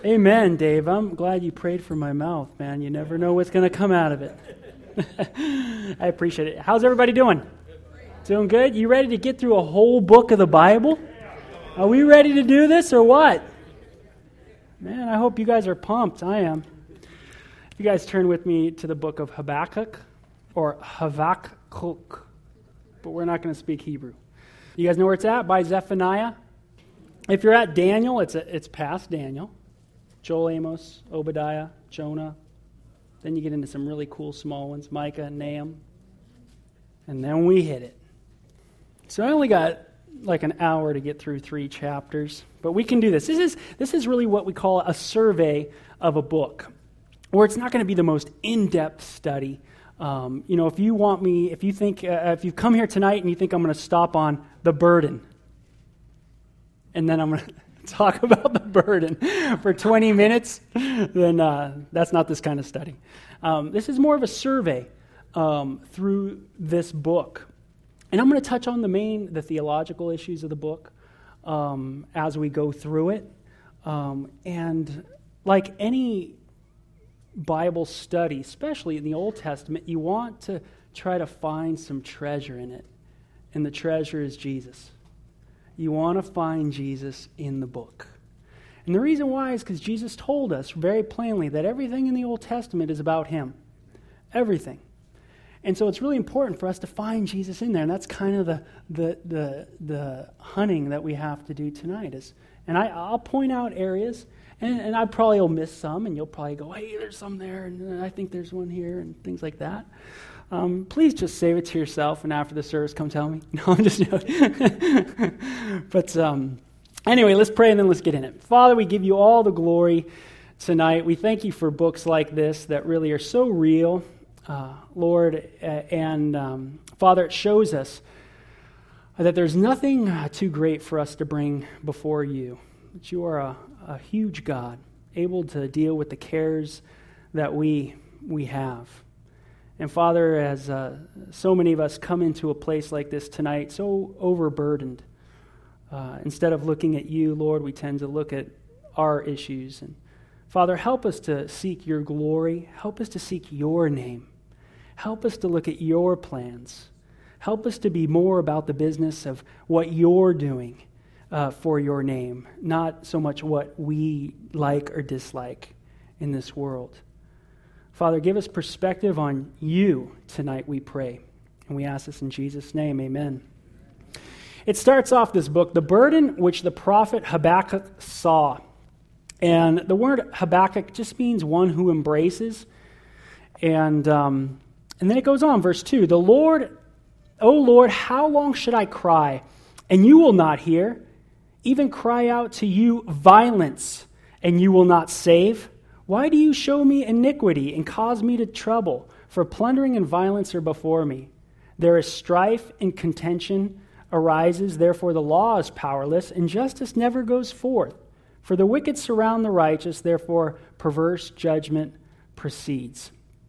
Amen, Dave. I'm glad you prayed for my mouth, man. You never know what's going to come out of it. I appreciate it. How's everybody doing? Doing good? You ready to get through a whole book of the Bible? Are we ready to do this or what? Man, I hope you guys are pumped. I am. You guys turn with me to the book of Habakkuk, or Habakkuk, but we're not going to speak Hebrew. You guys know where it's at? By Zephaniah. If you're at Daniel, it's past Daniel. Joel, Amos, Obadiah, Jonah. Then you get into some really cool small ones, Micah and Nahum. And then we hit it. So I only got like an hour to get through 3 chapters, but we can do this. This is really what we call a survey of a book, where it's not going to be the most in-depth study. If you've come here tonight and you think I'm going to stop on the burden, and then I'm going to talk about the burden for 20 minutes, then that's not this kind of study. This is more of a survey through this book. And I'm going to touch on the theological issues of the book as we go through it. And like any Bible study, especially in the Old Testament, you want to try to find some treasure in it. And the treasure is Jesus. You want to find Jesus in the book. And the reason why is because Jesus told us very plainly that everything in the Old Testament is about him. Everything. And so it's really important for us to find Jesus in there. And that's kind of the hunting that we have to do tonight. And I'll point out areas, and I probably will miss some, and you'll probably go, hey, there's some there, and I think there's one here, and things like that. Please just save it to yourself, and after the service, come tell me. No, I'm just joking. But anyway, let's pray, and then let's get in it. Father, we give you all the glory tonight. We thank you for books like this that really are so real, Lord. And Father, it shows us that there's nothing too great for us to bring before you. That you are a huge God, able to deal with the cares that we have. And Father, as so many of us come into a place like this tonight, so overburdened, instead of looking at you, Lord, we tend to look at our issues. And Father, help us to seek your glory. Help us to seek your name. Help us to look at your plans. Help us to be more about the business of what you're doing for your name, not so much what we like or dislike in this world. Father, give us perspective on you tonight, we pray. And we ask this in Jesus' name, amen. It starts off this book, the burden which the prophet Habakkuk saw. And the word Habakkuk just means one who embraces. And then it goes on, verse 2. The Lord, O Lord, how long should I cry, and you will not hear? Even cry out to you violence, and you will not save? Why do you show me iniquity and cause me to trouble? For plundering and violence are before me. There is strife and contention arises, therefore the law is powerless, and justice never goes forth. For the wicked surround the righteous, therefore perverse judgment proceeds.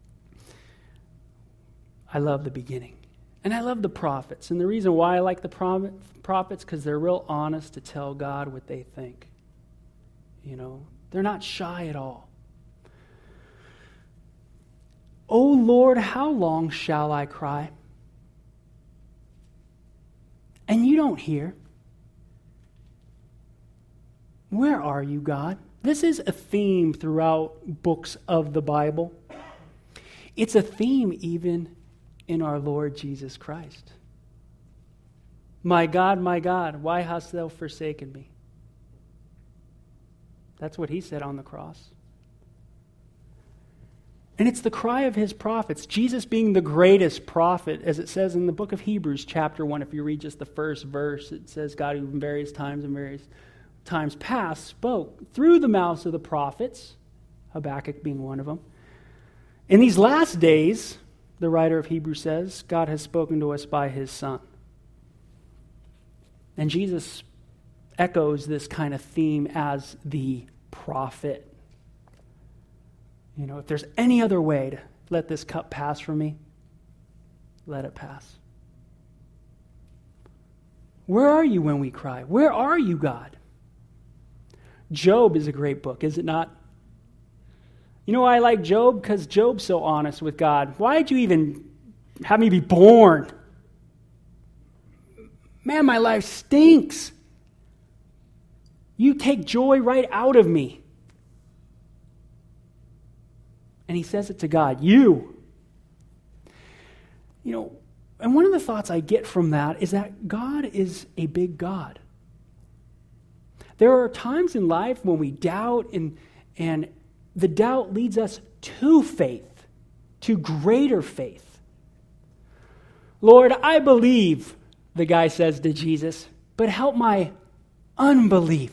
I love the beginning. And I love the prophets. And the reason why I like the prophets, because they're real honest to tell God what they think. You know, they're not shy at all. O Lord, how long shall I cry? And you don't hear. Where are you, God? This is a theme throughout books of the Bible. It's a theme even in our Lord Jesus Christ. My God, why hast thou forsaken me? That's what he said on the cross. And it's the cry of his prophets, Jesus being the greatest prophet, as it says in the book of Hebrews, chapter 1. If you read just the first verse, it says, God who in various times past spoke through the mouths of the prophets, Habakkuk being one of them. In these last days, the writer of Hebrews says, God has spoken to us by his Son. And Jesus echoes this kind of theme as the prophet. You know, if there's any other way to let this cup pass from me, let it pass. Where are you when we cry? Where are you, God? Job is a great book, is it not? You know why I like Job? Because Job's so honest with God. Why did you even have me be born? Man, my life stinks. You take joy right out of me. And he says it to God, you. You know, and one of the thoughts I get from that is that God is a big God. There are times in life when we doubt, and the doubt leads us to faith, to greater faith. Lord, I believe, the guy says to Jesus, but help my unbelief.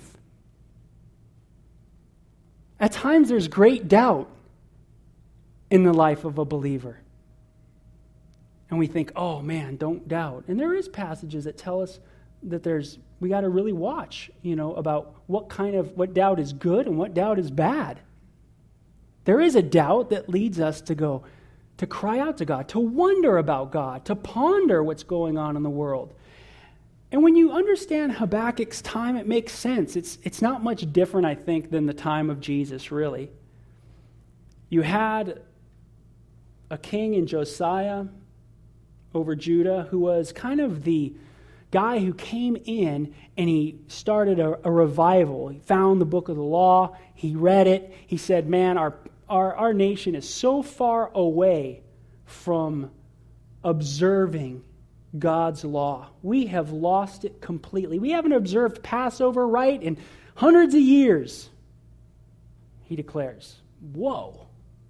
At times there's great doubt in the life of a believer. And we think, oh man, don't doubt. And there is passages that tell us that we got to really watch, about what doubt is good and what doubt is bad. There is a doubt that leads us to cry out to God, to wonder about God, to ponder what's going on in the world. And when you understand Habakkuk's time, it makes sense. It's not much different, I think, than the time of Jesus, really. You had a king in Josiah over Judah who was kind of the guy who came in and he started a revival. He found the book of the law. He read it. He said, man, our nation is so far away from observing God's law. We have lost it completely. We haven't observed Passover right in hundreds of years, he declares. Whoa.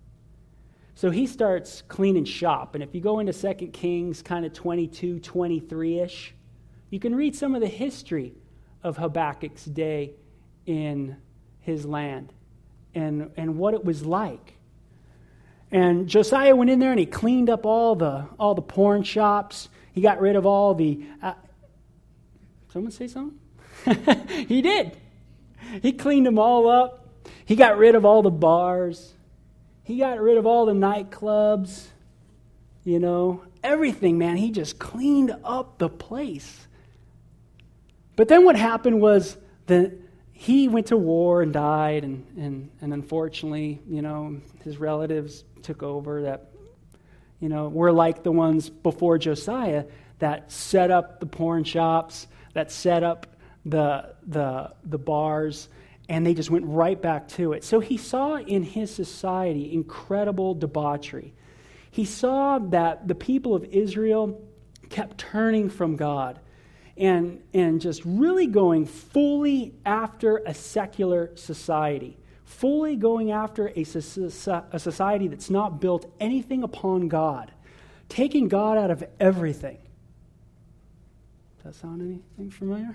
So he starts cleaning shop. And if you go into 2 Kings kind of 22, 23-ish, you can read some of the history of Habakkuk's day in his land and what it was like. And Josiah went in there and he cleaned up all the porn shops. He got rid of all the... someone say something? He did. He cleaned them all up. He got rid of all the bars. He got rid of all the nightclubs. Everything, man. He just cleaned up the place. But then what happened was that he went to war and died, and unfortunately, his relatives took over that, were like the ones before Josiah that set up the porn shops, that set up the bars, and they just went right back to it. So he saw in his society incredible debauchery. He saw that the people of Israel kept turning from God and just really going fully after a secular society, fully going after a society that's not built anything upon God, taking God out of everything. Does that sound anything familiar?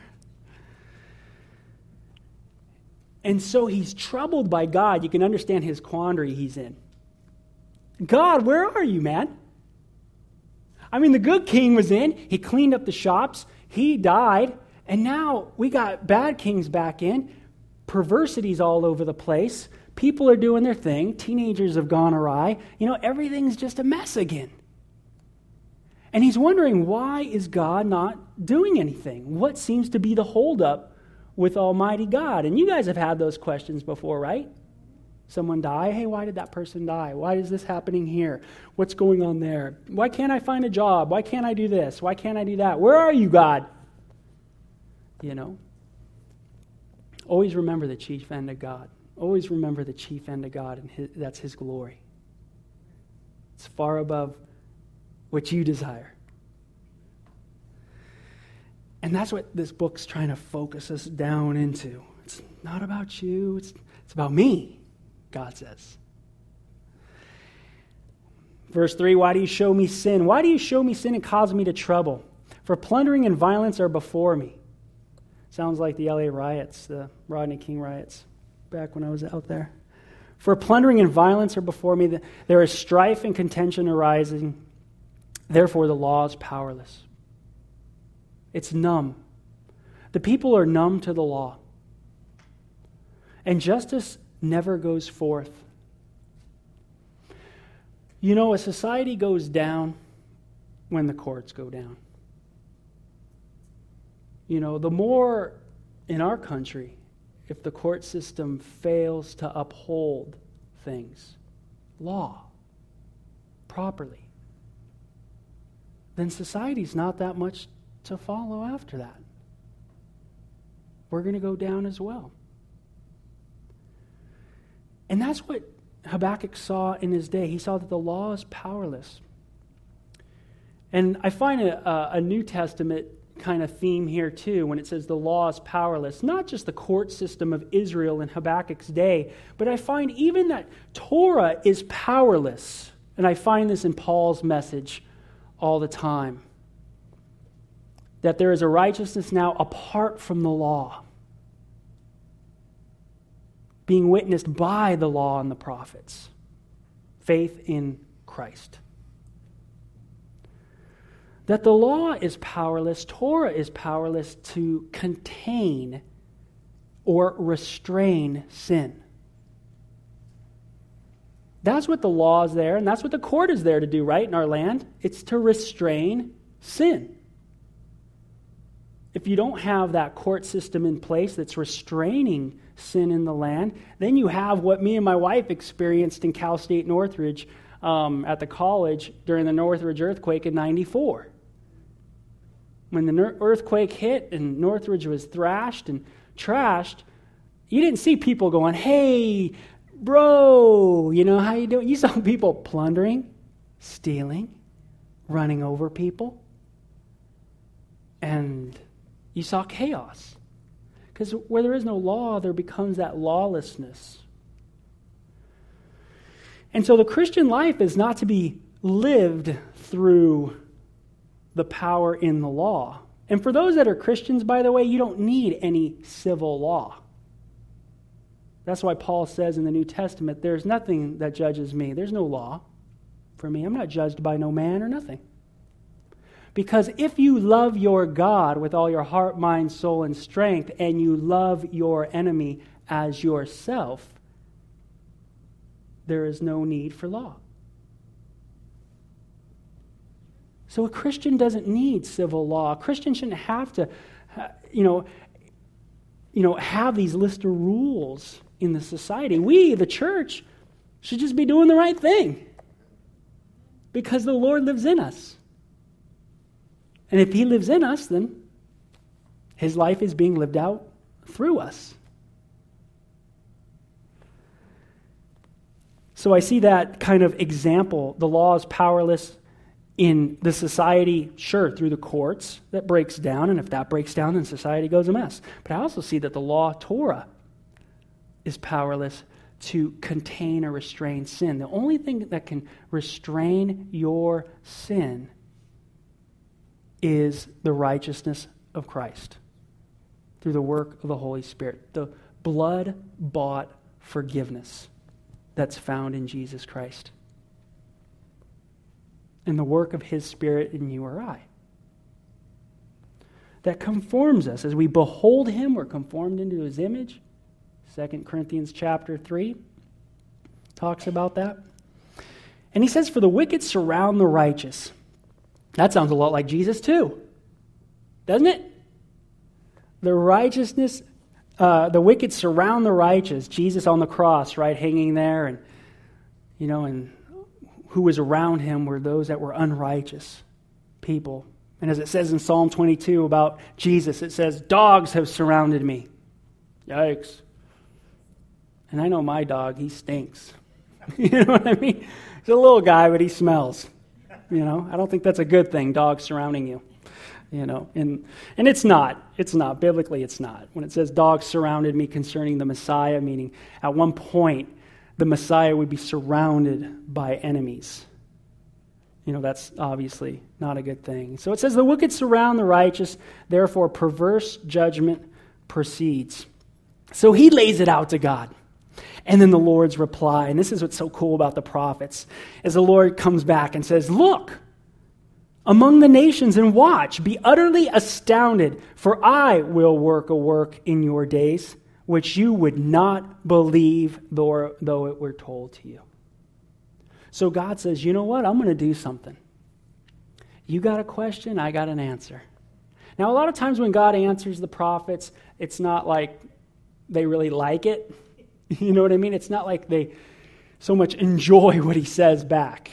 And so he's troubled by God. You can understand his quandary he's in. God, where are you, man? I mean, the good king was in. He cleaned up the shops. He died. And now we got bad kings back in. Perversity's all over the place. People are doing their thing. Teenagers have gone awry. Everything's just a mess again. And he's wondering, why is God not doing anything? What seems to be the holdup with Almighty God? And you guys have had those questions before, right? Someone die. Hey, why did that person die? Why is this happening here? What's going on there? Why can't I find a job? Why can't I do this? Why can't I do that? Where are you, God? Always remember the chief end of God. Always remember the chief end of God, and that's his glory. It's far above what you desire. And that's what this book's trying to focus us down into. It's not about you. It's about me, God says. Verse 3, why do you show me sin? Why do you show me sin and cause me to trouble? For plundering and violence are before me. Sounds like the LA riots, the Rodney King riots, back when I was out there. For plundering and violence are before me. There is strife and contention arising. Therefore, the law is powerless. It's numb. The people are numb to the law. And justice never goes forth. A society goes down when the courts go down. The more in our country, if the court system fails to uphold things, law, properly, then society's not that much to follow after that. We're going to go down as well. And that's what Habakkuk saw in his day. He saw that the law is powerless. And I find a New Testament kind of theme here too when it says the law is powerless. Not just the court system of Israel in Habakkuk's day, but I find even that Torah is powerless. And I find this in Paul's message all the time. That there is a righteousness now apart from the law, being witnessed by the law and the prophets. Faith in Christ. That the law is powerless, Torah is powerless to contain or restrain sin. That's what the law is there, and that's what the court is there to do, right, in our land. It's to restrain sin. If you don't have that court system in place that's restraining sin in the land, then you have what me and my wife experienced in Cal State Northridge at the college during the Northridge earthquake in '94. When the earthquake hit and Northridge was thrashed and trashed, you didn't see people going, "Hey, bro, how you doing?" You saw people plundering, stealing, running over people. And you saw chaos. Because where there is no law, there becomes that lawlessness. And so the Christian life is not to be lived through the power in the law. And for those that are Christians, by the way, you don't need any civil law. That's why Paul says in the New Testament, there's nothing that judges me. There's no law for me. I'm not judged by no man or nothing. Because if you love your God with all your heart, mind, soul, and strength, and you love your enemy as yourself, there is no need for law. So a Christian doesn't need civil law. A Christian shouldn't have to, have these list of rules in the society. We, the church, should just be doing the right thing because the Lord lives in us. And if He lives in us, then His life is being lived out through us. So I see that kind of example. The law is powerless in the society, sure, through the courts, that breaks down. And if that breaks down, then society goes a mess. But I also see that the law, Torah, is powerless to contain or restrain sin. The only thing that can restrain your sin is the righteousness of Christ through the work of the Holy Spirit. The blood-bought forgiveness that's found in Jesus Christ. And the work of His Spirit in you or I. That conforms us. As we behold Him, we're conformed into His image. 2 Corinthians chapter 3 talks about that. And he says, for the wicked surround the righteous. That sounds a lot like Jesus too, doesn't it? The righteousness, the wicked surround the righteous. Jesus on the cross, right, hanging there, and and who was around Him were those that were unrighteous people. And as it says in Psalm 22 about Jesus, it says, dogs have surrounded me. Yikes. And I know my dog, he stinks. You know what I mean? He's a little guy, but he smells. I don't think that's a good thing, dogs surrounding you. And it's not. It's not. Biblically, it's not. When it says dogs surrounded me concerning the Messiah, meaning at one point, the Messiah would be surrounded by enemies. That's obviously not a good thing. So it says, the wicked surround the righteous, therefore perverse judgment proceeds. So he lays it out to God. And then the Lord's reply, and this is what's so cool about the prophets, is the Lord comes back and says, look among the nations and watch, be utterly astounded, for I will work a work in your days, which you would not believe though it were told to you. So God says, you know what? I'm going to do something. You got a question, I got an answer. Now, a lot of times when God answers the prophets, it's not like, they really like it. You know what I mean? It's not like they so much enjoy what he says back.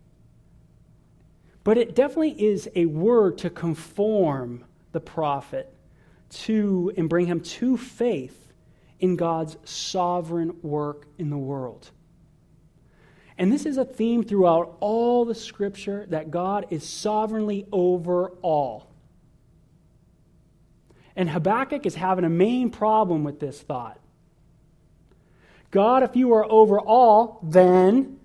But it definitely is a word to conform the prophet to and bring him to faith in God's sovereign work in the world. And this is a theme throughout all the Scripture, that God is sovereignly over all. And Habakkuk is having a main problem with this thought. God, if you are over all, then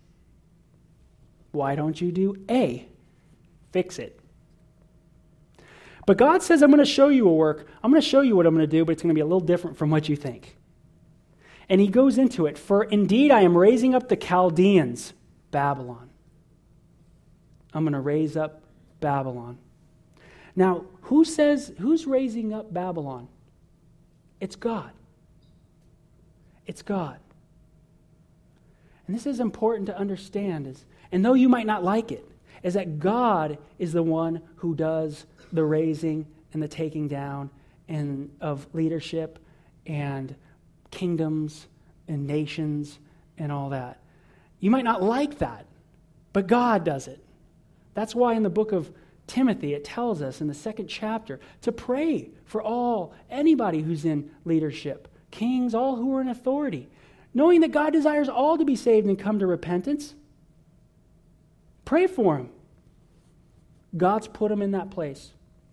why don't you do A? Fix it. But God says, I'm going to show you a work. I'm going to show you what I'm going to do, but it's going to be a little different from what you think. And he goes into it. For indeed, I am raising up the Chaldeans, Babylon. I'm going to raise up Babylon. Now, who's raising up Babylon? It's God. It's God. And this is important to understand. And though you might not like it, is that God is the one who does the raising and the taking down and of leadership and kingdoms and nations and all that. You might not like that, but God does it. That's why in the book of Timothy, it tells us in the 2nd chapter to pray for anybody who's in leadership, kings, all who are in authority, knowing that God desires all to be saved and come to repentance. Pray for him. God's put him in that place.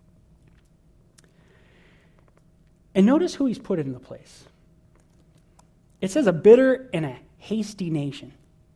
And notice who he's put in the place. It says a bitter and a hasty nation.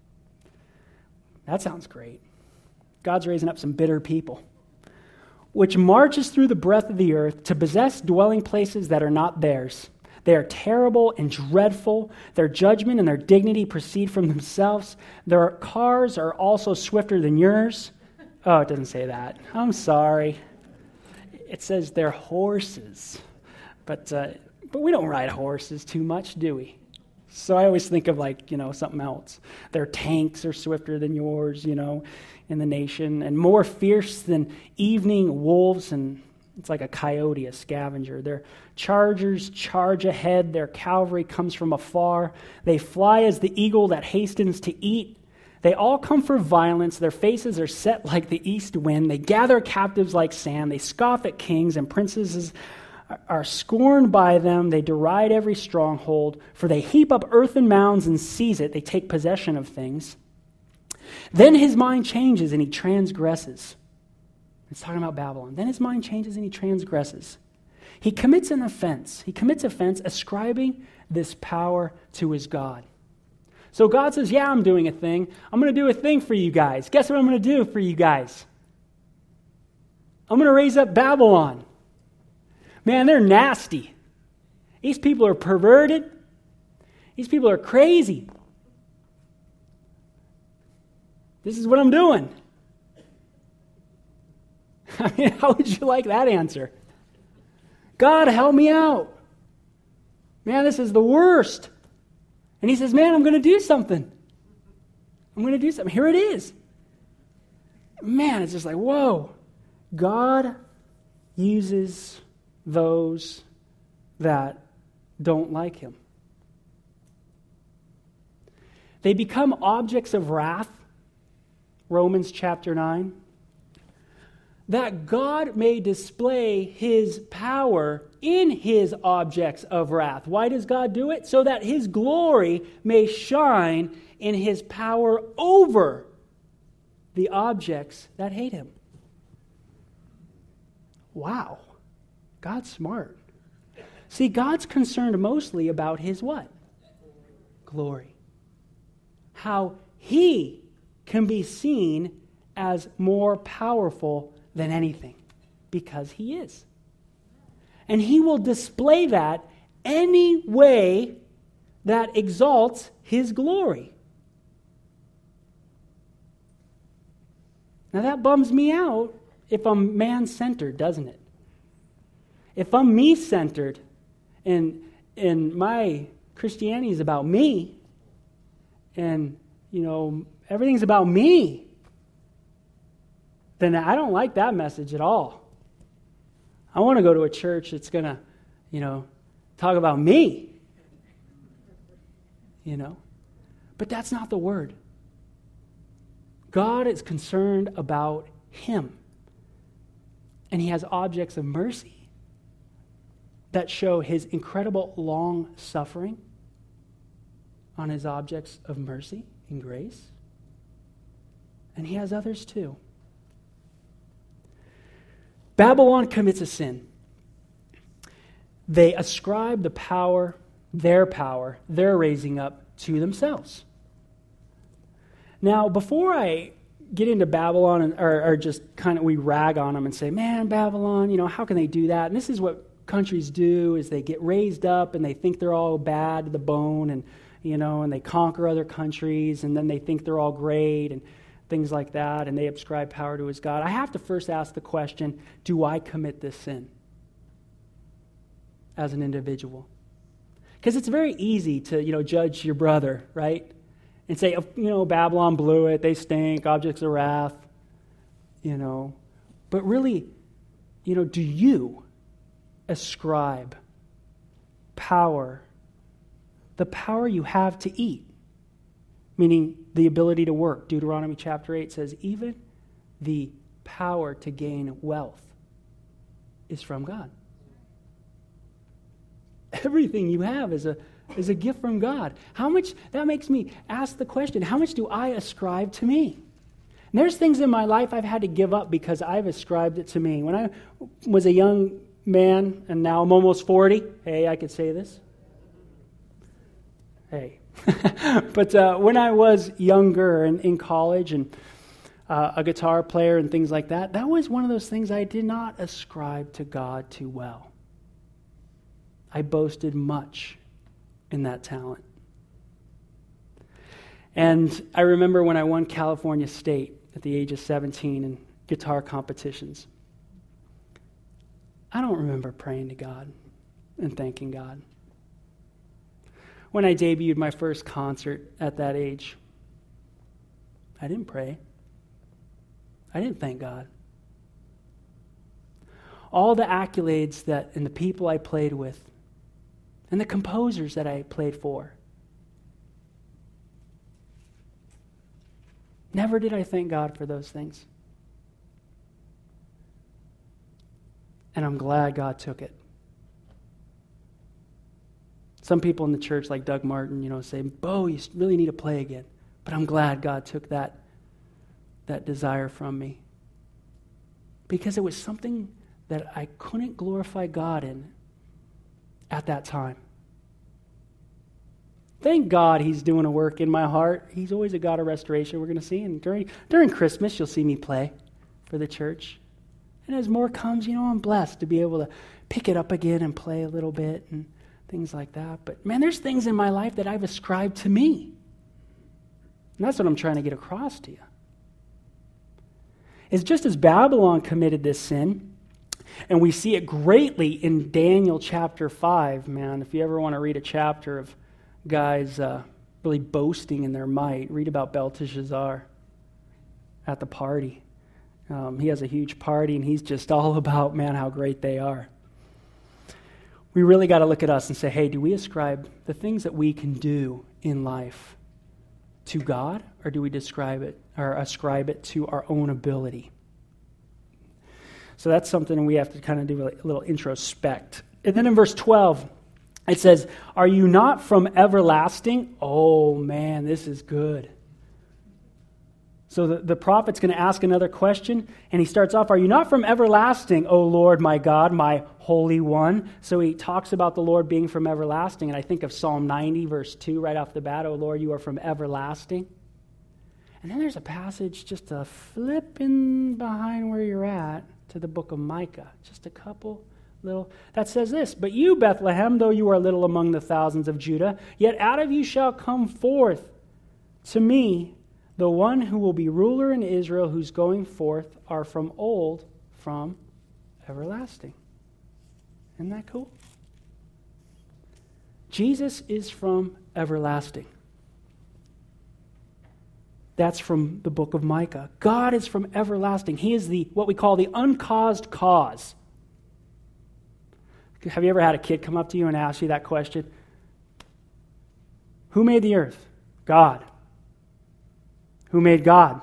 That sounds great. God's raising up some bitter people, which marches through the breadth of the earth to possess dwelling places that are not theirs. They are terrible and dreadful. Their judgment and their dignity proceed from themselves. Their cars are also swifter than yours. Oh, it doesn't say that. I'm sorry. It says they're horses. But we don't ride horses too much, do we? So I always think of something else. Their tanks are swifter than yours, in the nation, and more fierce than evening wolves, and it's like a coyote, a scavenger. Their chargers charge ahead. Their cavalry comes from afar. They fly as the eagle that hastens to eat. They all come for violence. Their faces are set like the east wind. They gather captives like sand. They scoff at kings, and princes are scorned by them. They deride every stronghold, for they heap up earthen mounds and seize it. They take possession of things. Then his mind changes and he transgresses. It's talking about Babylon. Then his mind changes and he transgresses. He commits an offense. He commits offense, ascribing this power to his God. So God says, yeah, I'm doing a thing. I'm going to do a thing for you guys. Guess what I'm going to do for you guys? I'm going to raise up Babylon. Man, they're nasty. These people are perverted. These people are crazy. This is what I'm doing. I mean, how would you like that answer? God, help me out. Man, this is the worst. And he says, man, I'm going to do something. I'm going to do something. Here it is. Man, it's just like, whoa. God uses those that don't like him. They become objects of wrath, Romans chapter 9, that God may display his power in his objects of wrath. Why does God do it? So that his glory may shine in his power over the objects that hate him. Wow. God's smart. See, God's concerned mostly about his what? Glory. How he can be seen as more powerful than anything, because he is. And he will display that any way that exalts his glory. Now that bums me out if I'm man-centered, doesn't it? If I'm me-centered and my Christianity is about me and, everything's about me, then I don't like that message at all. I want to go to a church that's going to, talk about me. But that's not the word. God is concerned about him. And he has objects of mercy that show his incredible long suffering on his objects of mercy and grace. And he has others too. Babylon commits a sin. They ascribe the power they're raising up to themselves. Now, before I get into Babylon or just kind of we rag on them and say, man, Babylon, how can they do that? And this is what countries do, is they get raised up and they think they're all bad to the bone, and and they conquer other countries, and then they think they're all great and things like that, and they ascribe power to his God. I have to first ask the question, do I commit this sin as an individual? Because it's very easy to, judge your brother, right? And say, Babylon blew it, they stink, objects of wrath, But really, do you ascribe power, the power you have to eat, meaning the ability to work? Deuteronomy chapter 8 says, even the power to gain wealth is from God. Everything you have is a gift from God. How much, that makes me ask the question, how much do I ascribe to me? And there's things in my life I've had to give up because I've ascribed it to me. When I was a young man, and now I'm almost 40, hey, I could say this. Hey. But when I was younger and in college and a guitar player and things like that, that was one of those things I did not ascribe to God too well. I boasted much in that talent. And I remember when I won California State at the age of 17 in guitar competitions. I don't remember praying to God and thanking God. When I debuted my first concert at that age, I didn't pray. I didn't thank God. All the accolades and the people I played with, and the composers that I played for, never did I thank God for those things. And I'm glad God took it. Some people in the church, like Doug Martin, say, Bo, you really need to play again. But I'm glad God took that desire from me. Because it was something that I couldn't glorify God in at that time. Thank God he's doing a work in my heart. He's always a God of restoration, we're going to see. And during Christmas, you'll see me play for the church. And as more comes, I'm blessed to be able to pick it up again and play a little bit and things like that. But man, there's things in my life that I've ascribed to me. And that's what I'm trying to get across to you. It's just as Babylon committed this sin, and we see it greatly in Daniel chapter 5, man. If you ever want to read a chapter of guys really boasting in their might, read about Belteshazzar at the party. He has a huge party, and he's just all about, man, how great they are. We really got to look at us and say, hey, do we ascribe the things that we can do in life to God, or do we ascribe it to our own ability? So that's something we have to kind of do a little introspect. And then in verse 12, it says, are you not from everlasting? Oh, man, this is good. So the prophet's going to ask another question, and he starts off, are you not from everlasting, O Lord, my God, my Holy One? So he talks about the Lord being from everlasting, and I think of Psalm 90, verse 2, right off the bat, O Lord, you are from everlasting. And then there's a passage just a flip in behind where you're at to the book of Micah, just a couple little, that says this, but you, Bethlehem, though you are little among the thousands of Judah, yet out of you shall come forth to me the one who will be ruler in Israel, whose going forth are from old, from everlasting. Isn't that cool? Jesus is from everlasting. That's from the book of Micah. God is from everlasting. He is what we call the uncaused cause. Have you ever had a kid come up to you and ask you that question? Who made the earth? God. Who made God?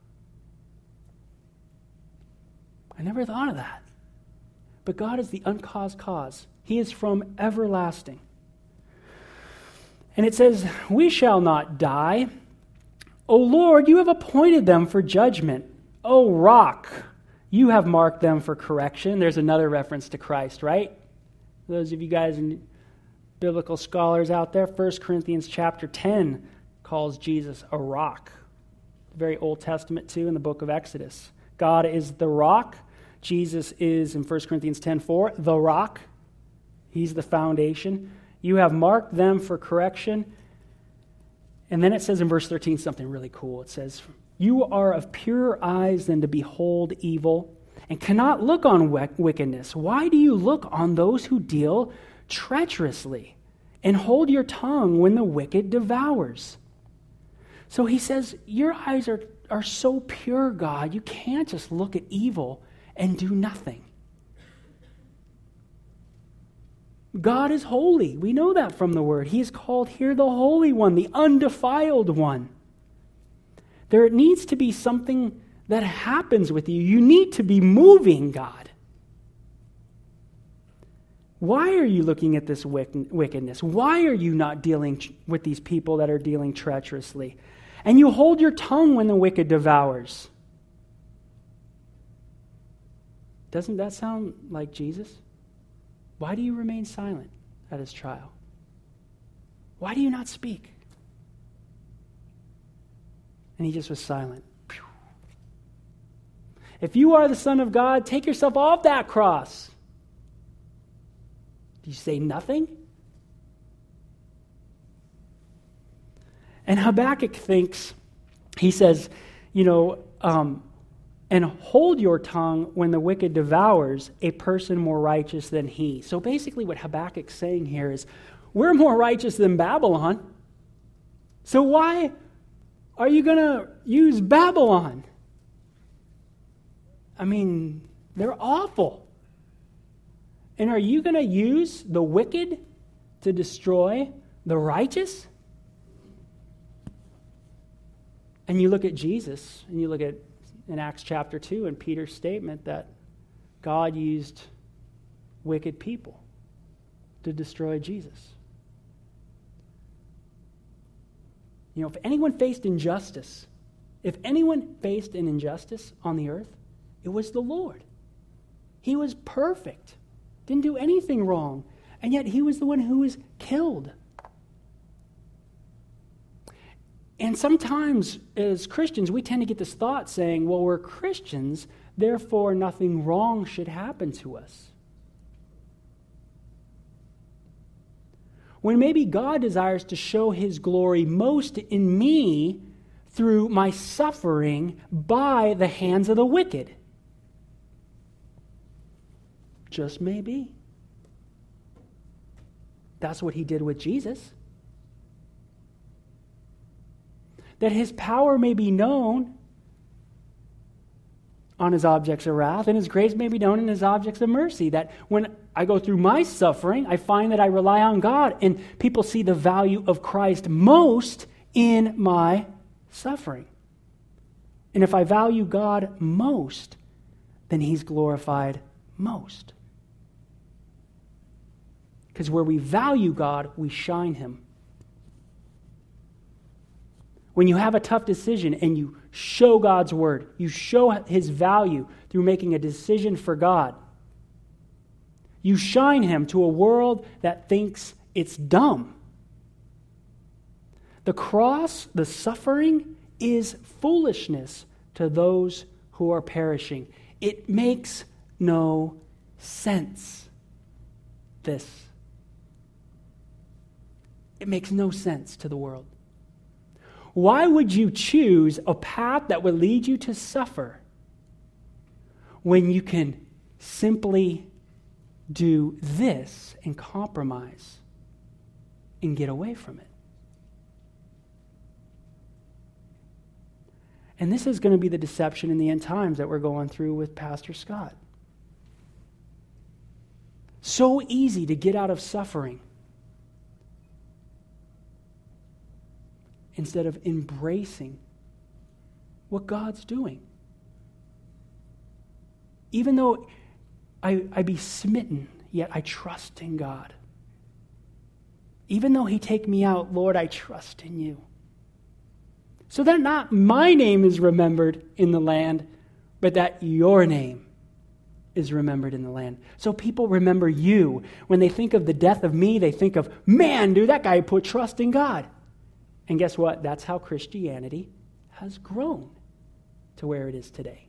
I never thought of that. But God is the uncaused cause. He is from everlasting. And it says, we shall not die. O Lord, you have appointed them for judgment. O rock, you have marked them for correction. There's another reference to Christ, right? Those of you guys and biblical scholars out there, 1 Corinthians chapter 10 calls Jesus a rock. Very Old Testament too, in the book of Exodus. God is the rock. Jesus is, in 1 Corinthians 10:4, the rock. He's the foundation. You have marked them for correction. And then it says in verse 13 something really cool. It says, you are of purer eyes than to behold evil, and cannot look on wickedness. Why do you look on those who deal treacherously, and hold your tongue when the wicked devours? So he says, your eyes are so pure, God, you can't just look at evil and do nothing. God is holy. We know that from the word. He is called here the Holy One, the undefiled one. There needs to be something that happens with you. You need to be moving, God. Why are you looking at this wickedness? Why are you not dealing with these people that are dealing treacherously? And you hold your tongue when the wicked devours. Doesn't that sound like Jesus? Why do you remain silent at his trial? Why do you not speak? And he just was silent. If you are the Son of God, take yourself off that cross. Do you say nothing? And Habakkuk thinks, he says, and hold your tongue when the wicked devours a person more righteous than he. So basically what Habakkuk's saying here is, we're more righteous than Babylon. So why are you going to use Babylon? I mean, they're awful. And are you going to use the wicked to destroy the righteous? And you look at Jesus, and you look at in Acts chapter 2 and Peter's statement that God used wicked people to destroy Jesus. If anyone faced injustice, if anyone faced an injustice on the earth, it was the Lord. He was perfect, didn't do anything wrong, and yet he was the one who was killed. And sometimes as Christians, we tend to get this thought saying, well, we're Christians, therefore nothing wrong should happen to us. When maybe God desires to show his glory most in me through my suffering by the hands of the wicked. Just maybe. That's what he did with Jesus. That his power may be known on his objects of wrath, and his grace may be known in his objects of mercy. That when I go through my suffering, I find that I rely on God, and people see the value of Christ most in my suffering. And if I value God most, then he's glorified most. Because where we value God, we shine him. When you have a tough decision and you show God's word, you show his value through making a decision for God, you shine him to a world that thinks it's dumb. The cross, the suffering, is foolishness to those who are perishing. It makes no sense. It makes no sense to the world. Why would you choose a path that would lead you to suffer when you can simply do this and compromise and get away from it? And this is going to be the deception in the end times that we're going through with Pastor Scott. So easy to get out of suffering. instead of embracing what God's doing. Even though I be smitten, yet I trust in God. Even though he take me out, Lord, I trust in you. So that not my name is remembered in the land, but that your name is remembered in the land. So people remember you. When they think of the death of me, they think of, man, dude, that guy put trust in God. And guess what? That's how Christianity has grown to where it is today.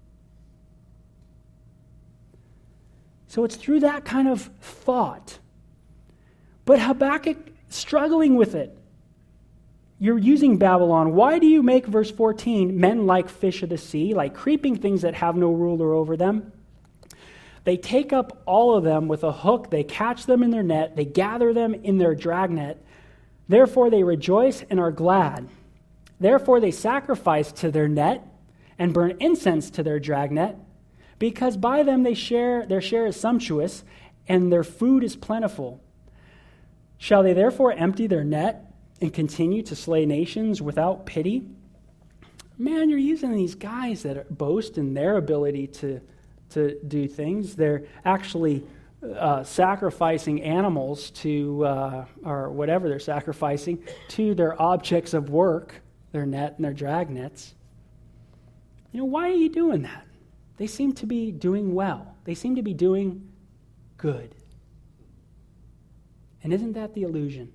So it's through that kind of thought. But Habakkuk struggling with it. You're using Babylon. Why do you make, verse 14, men like fish of the sea, like creeping things that have no ruler over them? They take up all of them with a hook. They catch them in their net. They gather them in their dragnet. Therefore they rejoice and are glad. Therefore they sacrifice to their net and burn incense to their dragnet, because by them their share is sumptuous, and their food is plentiful. Shall they therefore empty their net and continue to slay nations without pity? Man, you're using these guys that boast in their ability to do things. They're actually sacrificing animals to, or whatever they're sacrificing, to their objects of work, their net and their drag nets. You know, why are you doing that? They seem to be doing well. They seem to be doing good. And isn't that the illusion?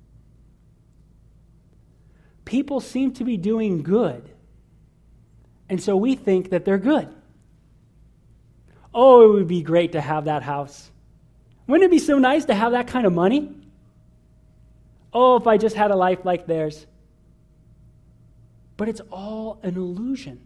People seem to be doing good. And so we think that they're good. Oh, it would be great to have that house. Wouldn't it be so nice to have that kind of money? Oh, if I just had a life like theirs. But it's all an illusion.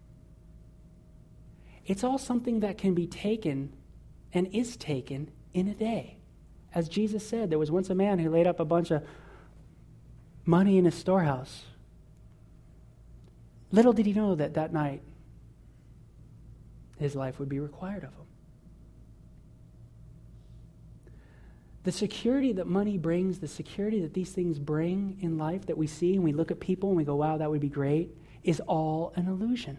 It's all something that can be taken and is taken in a day. As Jesus said, there was once a man who laid up a bunch of money in his storehouse. Little did he know that that night his life would be required of him. The security that money brings, the security that these things bring in life that we see and we look at people and we go, wow, that would be great, is all an illusion.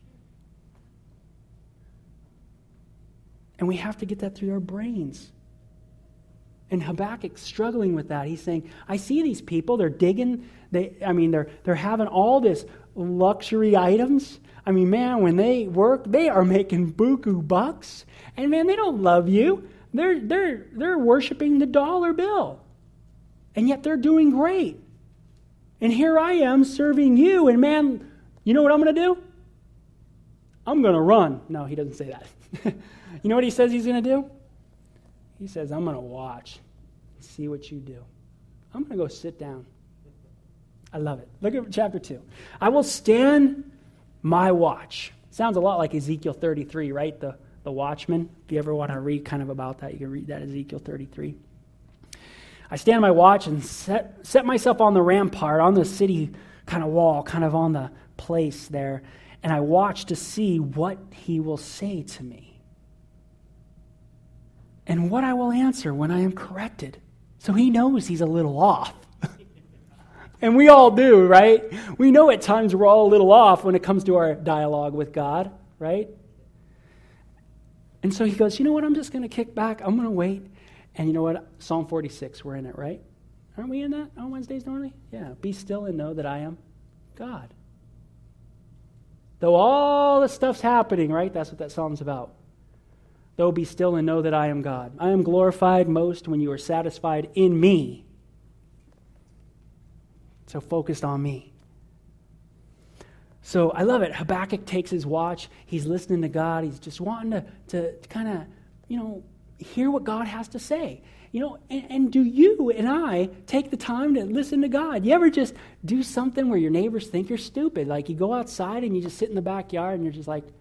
And we have to get that through our brains. And Habakkuk's struggling with that. He's saying, I see these people, they're digging, they're having all this luxury items. I mean, man, when they work, they are making buku bucks. And man, they don't love you. They're worshiping the dollar bill. And yet they're doing great. And here I am serving you, and man, you know what I'm going to do? I'm going to run. No, he doesn't say that. You know what he says he's going to do? He says, I'm going to watch and see what you do. I'm going to go sit down. I love it. Look at chapter 2. I will stand my watch. Sounds a lot like Ezekiel 33, right? The watchman. If you ever want to read kind of about that, you can read that, Ezekiel 33. I stand my watch and set myself on the rampart, on the city kind of wall, kind of on the place there, and I watch to see what he will say to me. And what I will answer when I am corrected. So he knows he's a little off. And we all do, right? We know at times we're all a little off when it comes to our dialogue with God, right? And so he goes, you know what, I'm just going to kick back. I'm going to wait. And you know what? Psalm 46, we're in it, right? Aren't we in that on Wednesdays normally? Yeah. Be still and know that I am God. Though all the stuff's happening, right? That's what that psalm's about. Though be still and know that I am God. I am glorified most when you are satisfied in me. So focused on me. So I love it. Habakkuk takes his watch. He's listening to God. He's just wanting to kind of, hear what God has to say. And do you and I take the time to listen to God? You ever just do something where your neighbors think you're stupid? Like you go outside and you just sit in the backyard and you're just like,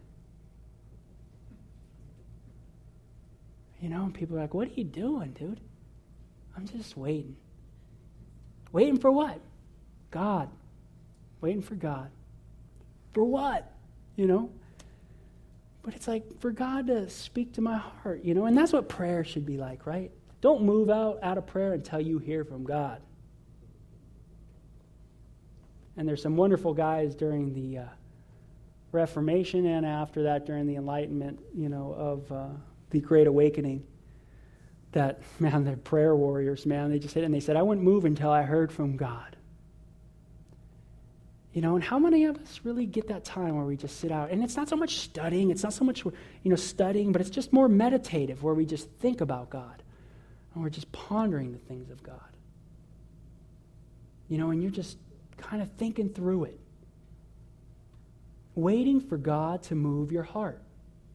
and people are like, what are you doing, dude? I'm just waiting. Waiting for what? God. Waiting for God. For what? But it's like for God to speak to my heart, and that's what prayer should be like, right? Don't move out of prayer until you hear from God. And there's some wonderful guys during the Reformation and after that during the Enlightenment, of the Great Awakening. That, man, they're prayer warriors, man. They just hit it and they said, I wouldn't move until I heard from God. And how many of us really get that time where we just sit out? And it's not so much studying. It's not so much, studying, but it's just more meditative where we just think about God. And we're just pondering the things of God. And you're just kind of thinking through it. Waiting for God to move your heart.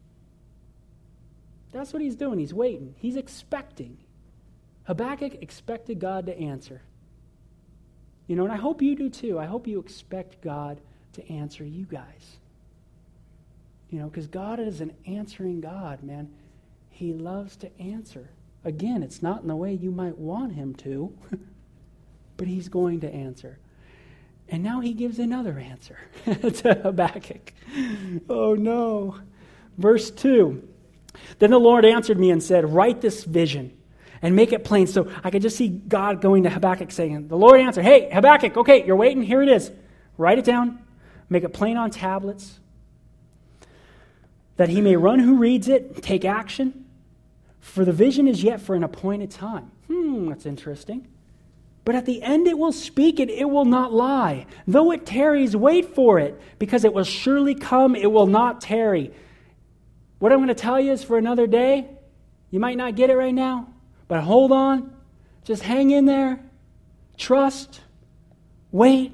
That's what he's doing. He's waiting. He's expecting. Habakkuk expected God to answer. And I hope you do too. I hope you expect God to answer you guys. Because God is an answering God, man. He loves to answer. Again, it's not in the way you might want him to, but he's going to answer. And now he gives another answer to Habakkuk. Oh no. Verse 2. Then the Lord answered me and said, write this vision and make it plain. So I could just see God going to Habakkuk saying, the Lord answered, hey, Habakkuk, okay, you're waiting, here it is. Write it down, make it plain on tablets, that he may run who reads it, take action. For the vision is yet for an appointed time. That's interesting. But at the end it will speak and it will not lie. Though it tarries, wait for it, because it will surely come, it will not tarry. What I'm going to tell you is for another day. You might not get it right now, but hold on. Just hang in there. Trust. Wait.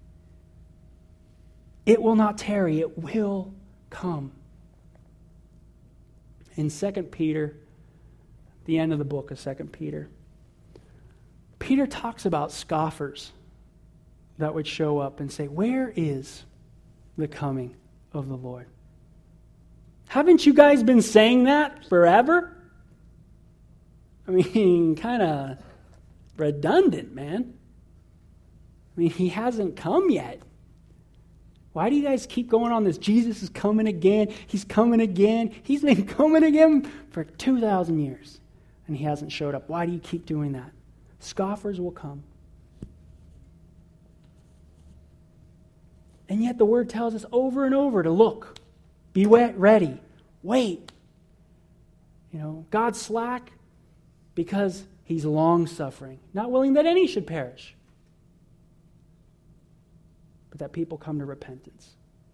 It will not tarry. It will come. In 2 Peter, the end of the book of 2 Peter, Peter talks about scoffers that would show up and say, where is the coming of the Lord? Haven't you guys been saying that forever? I mean, kind of redundant, man. I mean, he hasn't come yet. Why do you guys keep going on this? Jesus is coming again. He's coming again. He's been coming again for 2,000 years, and he hasn't showed up. Why do you keep doing that? Scoffers will come. And yet the word tells us over and over to look. Be ready. Wait. God's slack because he's long-suffering, not willing that any should perish, but that people come to repentance.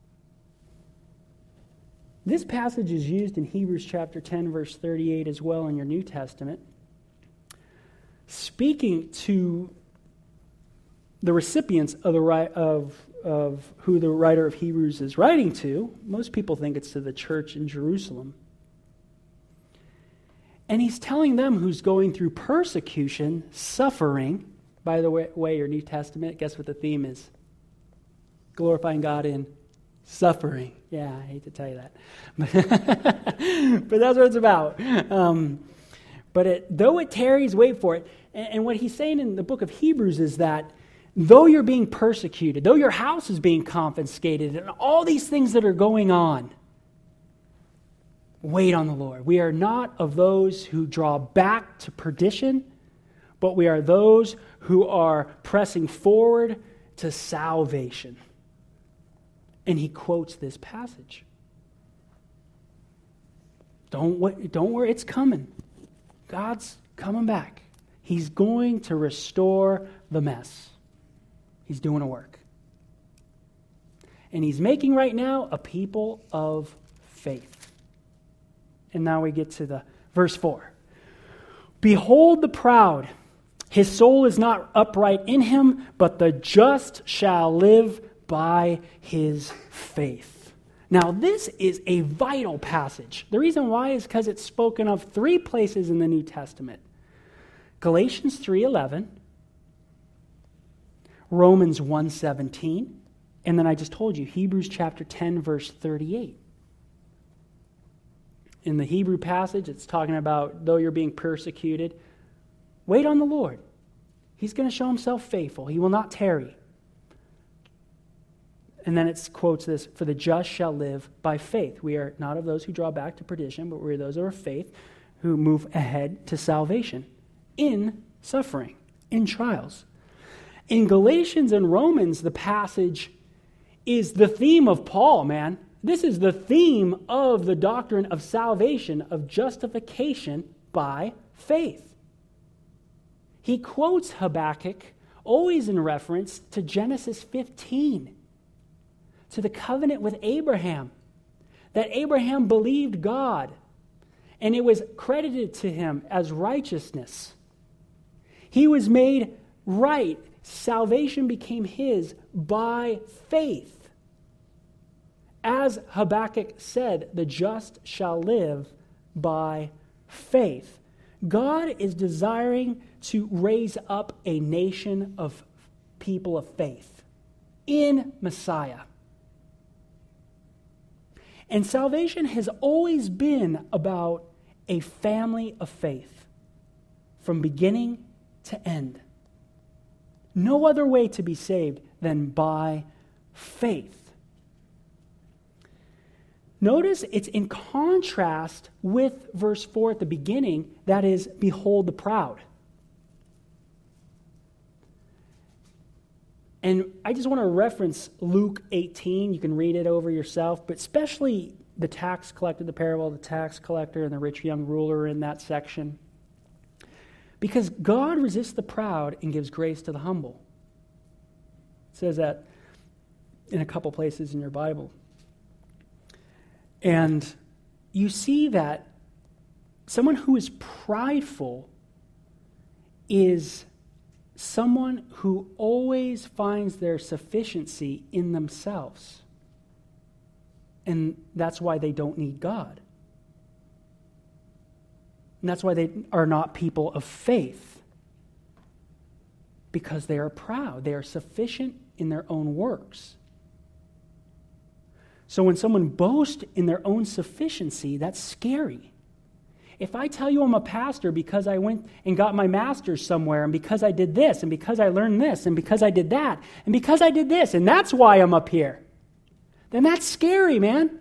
This passage is used in Hebrews chapter 10, verse 38 as well in your New Testament, speaking to the recipients of who the writer of Hebrews is writing to. Most people think it's to the church in Jerusalem. And he's telling them who's going through persecution, suffering. By the way, your New Testament, guess what the theme is? Glorifying God in suffering. Yeah, I hate to tell you that. But that's what it's about. Though it tarries, wait for it. And what he's saying in the book of Hebrews is that though you're being persecuted, though your house is being confiscated, and all these things that are going on, wait on the Lord. We are not of those who draw back to perdition, but we are those who are pressing forward to salvation. And he quotes this passage. Don't worry, it's coming. God's coming back. He's going to restore the mess. He's doing a work. And he's making right now a people of faith. And now we get to the verse 4. Behold the proud. His soul is not upright in him, but the just shall live by his faith. Now this is a vital passage. The reason why is because it's spoken of 3 places in the New Testament. Galatians 3:11, Romans 1:17, and then I just told you, Hebrews chapter 10, verse 38. In the Hebrew passage, it's talking about, though you're being persecuted, wait on the Lord. He's going to show himself faithful. He will not tarry. And then it quotes this, for the just shall live by faith. We are not of those who draw back to perdition, but we are those of our faith who move ahead to salvation in suffering, in trials. In Galatians and Romans, the passage is the theme of Paul, man. This is the theme of the doctrine of salvation, of justification by faith. He quotes Habakkuk always in reference to Genesis 15, to the covenant with Abraham, that Abraham believed God, and it was credited to him as righteousness. He was made right. Salvation became his by faith. As Habakkuk said, the just shall live by faith. God is desiring to raise up a nation of people of faith in Messiah. And salvation has always been about a family of faith from beginning to end. No other way to be saved than by faith. Notice it's in contrast with verse 4 at the beginning, that is, behold the proud. And I just want to reference Luke 18. You can read it over yourself, but especially the tax collector, the parable of the tax collector and the rich young ruler in that section. Because God resists the proud and gives grace to the humble. It says that in a couple places in your Bible. And you see that someone who is prideful is someone who always finds their sufficiency in themselves. And that's why they don't need God. And that's why they are not people of faith. Because they are proud. They are sufficient in their own works. So when someone boasts in their own sufficiency, that's scary. If I tell you I'm a pastor because I went and got my master's somewhere, and because I did this, and because I learned this, and because I did that, and because I did this, and that's why I'm up here, then that's scary, man.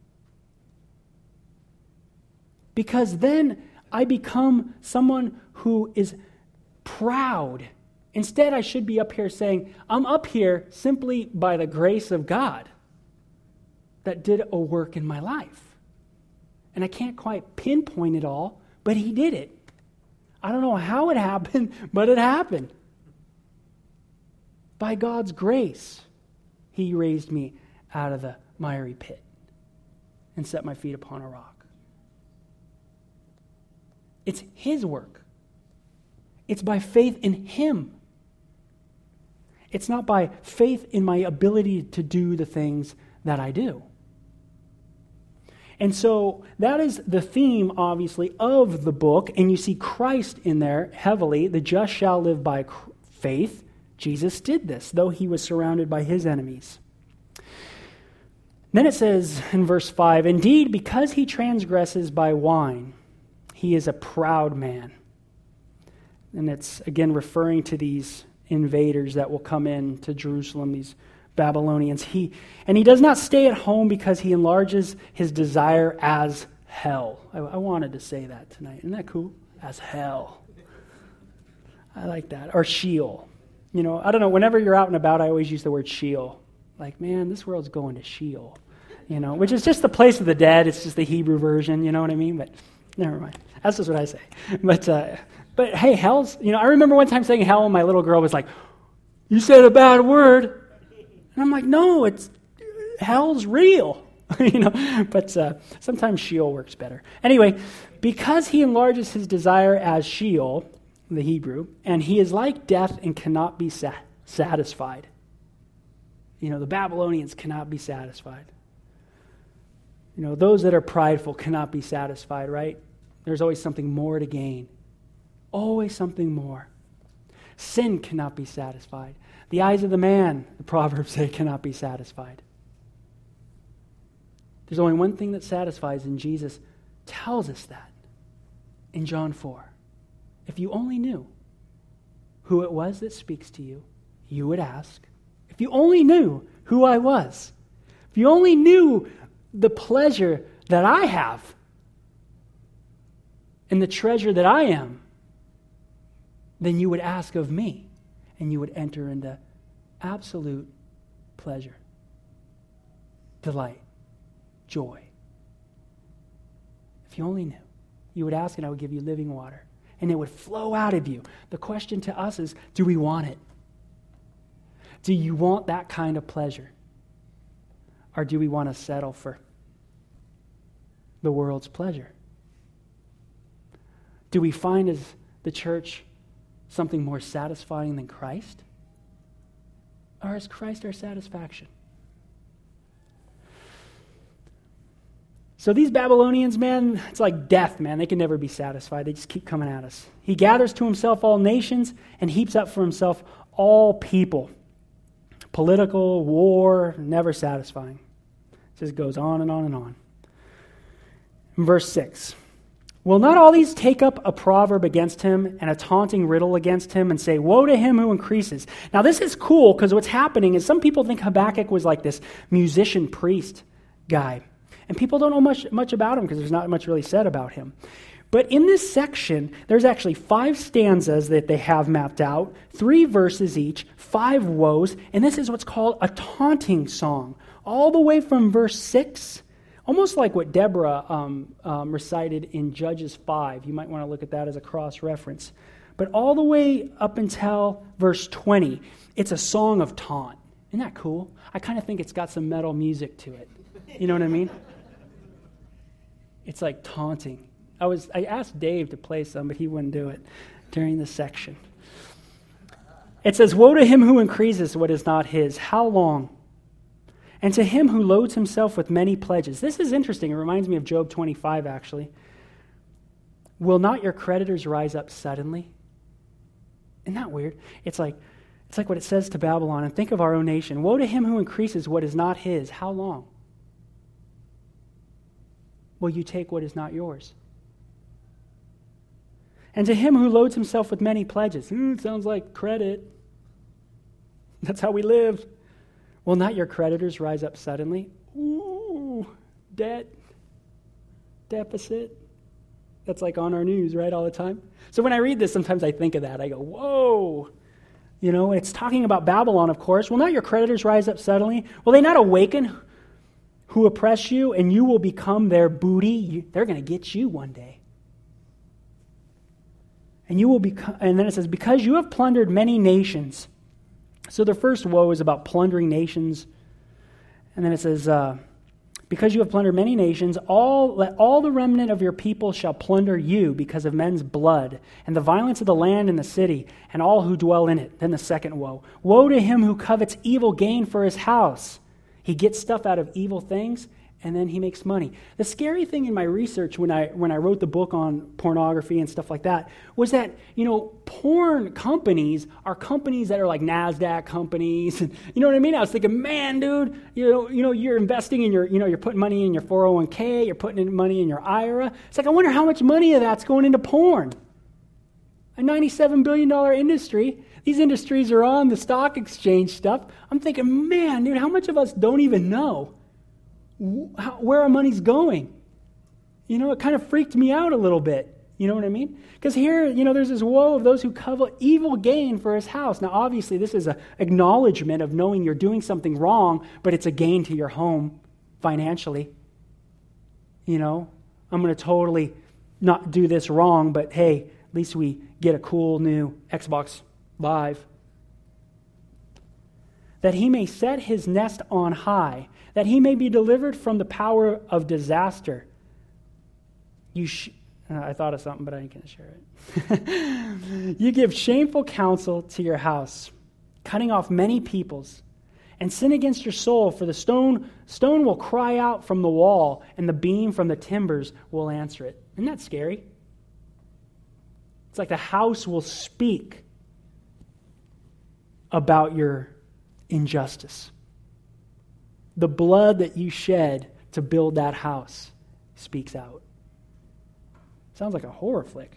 Because then I become someone who is proud. Instead, I should be up here saying, I'm up here simply by the grace of God that did a work in my life. And I can't quite pinpoint it all, but he did it. I don't know how it happened, but it happened. By God's grace, he raised me out of the miry pit and set my feet upon a rock. It's his work. It's by faith in him. It's not by faith in my ability to do the things that I do. And so that is the theme, obviously, of the book. And you see Christ in there heavily. The just shall live by faith. Jesus did this, though he was surrounded by his enemies. Then it says in verse 5, indeed, because he transgresses by wine, he is a proud man. And it's, again, referring to these invaders that will come in to Jerusalem, these Babylonians. He does not stay at home because he enlarges his desire as hell. I wanted to say that tonight. Isn't that cool? As hell. I like that. Or Sheol. You know, I don't know. Whenever you're out and about, I always use the word Sheol. Like, man, this world's going to Sheol. You know, which is just the place of the dead. It's just the Hebrew version. You know what I mean? But never mind. That's just what I say. But hey, hell's. You know, I remember one time saying hell, and my little girl was like, "You said a bad word." And I'm like, no, hell's real, you know. But sometimes Sheol works better. Anyway, because he enlarges his desire as Sheol, the Hebrew, and he is like death and cannot be satisfied. You know, the Babylonians cannot be satisfied. You know, those that are prideful cannot be satisfied, right? There's always something more to gain. Always something more. Sin cannot be satisfied. The eyes of the man, the Proverbs say, cannot be satisfied. There's only one thing that satisfies, and Jesus tells us that in John 4. If you only knew who it was that speaks to you, you would ask. If you only knew who I was, if you only knew the pleasure that I have and the treasure that I am, then you would ask of me. and you would enter into absolute pleasure, delight, joy. If you only knew, you would ask and I would give you living water, and it would flow out of you. The question to us is, do we want it? Do you want that kind of pleasure? Or do we want to settle for the world's pleasure? Do we find as the church something more satisfying than Christ? Or is Christ our satisfaction? So these Babylonians, man, it's like death, man. They can never be satisfied. They just keep coming at us. He gathers to himself all nations and heaps up for himself all people. Political, war, never satisfying. It just goes on and on and on. In verse 6, will not all these take up a proverb against him and a taunting riddle against him and say, woe to him who increases? Now this is cool because what's happening is some people think Habakkuk was like this musician priest guy. And people don't know much about him because there's not much really said about him. But in this section, there's actually 5 stanzas that they have mapped out, 3 verses each, 5 woes, and this is what's called a taunting song. All the way from verse 6, almost like what Deborah recited in Judges 5. You might want to look at that as a cross-reference. But all the way up until verse 20, it's a song of taunt. Isn't that cool? I kind of think it's got some metal music to it. You know what I mean? It's like taunting. I asked Dave to play some, but he wouldn't do it during this section. It says, woe to him who increases what is not his. How long? And to him who loads himself with many pledges. This is interesting. It reminds me of Job 25, actually. Will not your creditors rise up suddenly? Isn't that weird? It's like what it says to Babylon. And think of our own nation. Woe to him who increases what is not his. How long? Will you take what is not yours? And to him who loads himself with many pledges. Sounds like credit. That's how we live. Will not your creditors rise up suddenly? Ooh, debt, deficit. That's like on our news, right, all the time. So when I read this, sometimes I think of that. I go, whoa. You know, it's talking about Babylon, of course. Will not your creditors rise up suddenly? Will they not awaken who oppress you, and you will become their booty? They're going to get you one day. And you will become, and then it says, because you have plundered many nations. So the first woe is about plundering nations. And then it says, because you have plundered many nations, let all the remnant of your people shall plunder you because of men's blood, and the violence of the land and the city, and all who dwell in it. Then the second woe. Woe to him who covets evil gain for his house. He gets stuff out of evil things, and then he makes money. The scary thing in my research when I wrote the book on pornography and stuff like that was that, porn companies are companies that are like NASDAQ companies. And, you know what I mean? I was thinking, man, dude, you're investing in you're putting money in your 401k, you're putting in money in your IRA. It's like, I wonder how much money of that's going into porn. A $97 billion industry. These industries are on the stock exchange stuff. I'm thinking, man, dude, how much of us don't even know where our money's going? It kind of freaked me out a little bit. You know what I mean? Because here, there's this woe of those who covet evil gain for his house. Now, obviously, this is an acknowledgement of knowing you're doing something wrong, but it's a gain to your home financially. I'm going to totally not do this wrong, but hey, at least we get a cool new Xbox Live. That he may set his nest on high, that he may be delivered from the power of disaster. I thought of something, but I ain't going to share it. You give shameful counsel to your house, cutting off many peoples, and sin against your soul, for the stone will cry out from the wall, and the beam from the timbers will answer it. Isn't that scary? It's like the house will speak about your injustice. The blood that you shed to build that house speaks out. Sounds like a horror flick.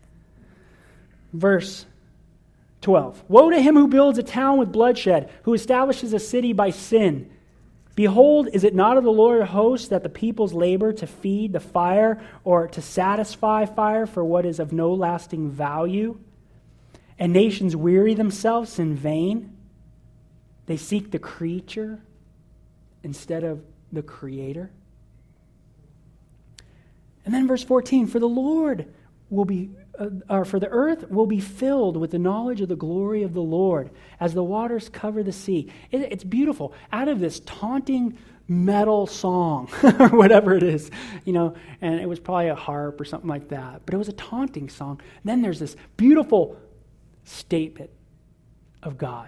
Verse 12. Woe to him who builds a town with bloodshed, who establishes a city by sin. Behold, is it not of the Lord of hosts that the peoples labor to feed the fire or to satisfy fire for what is of no lasting value? And nations weary themselves in vain. They seek the creature instead of the Creator. And then verse 14, for the earth will be filled with the knowledge of the glory of the Lord as the waters cover the sea. It's beautiful. Out of this taunting metal song, or whatever it is, and it was probably a harp or something like that, but it was a taunting song. And then there's this beautiful statement of God,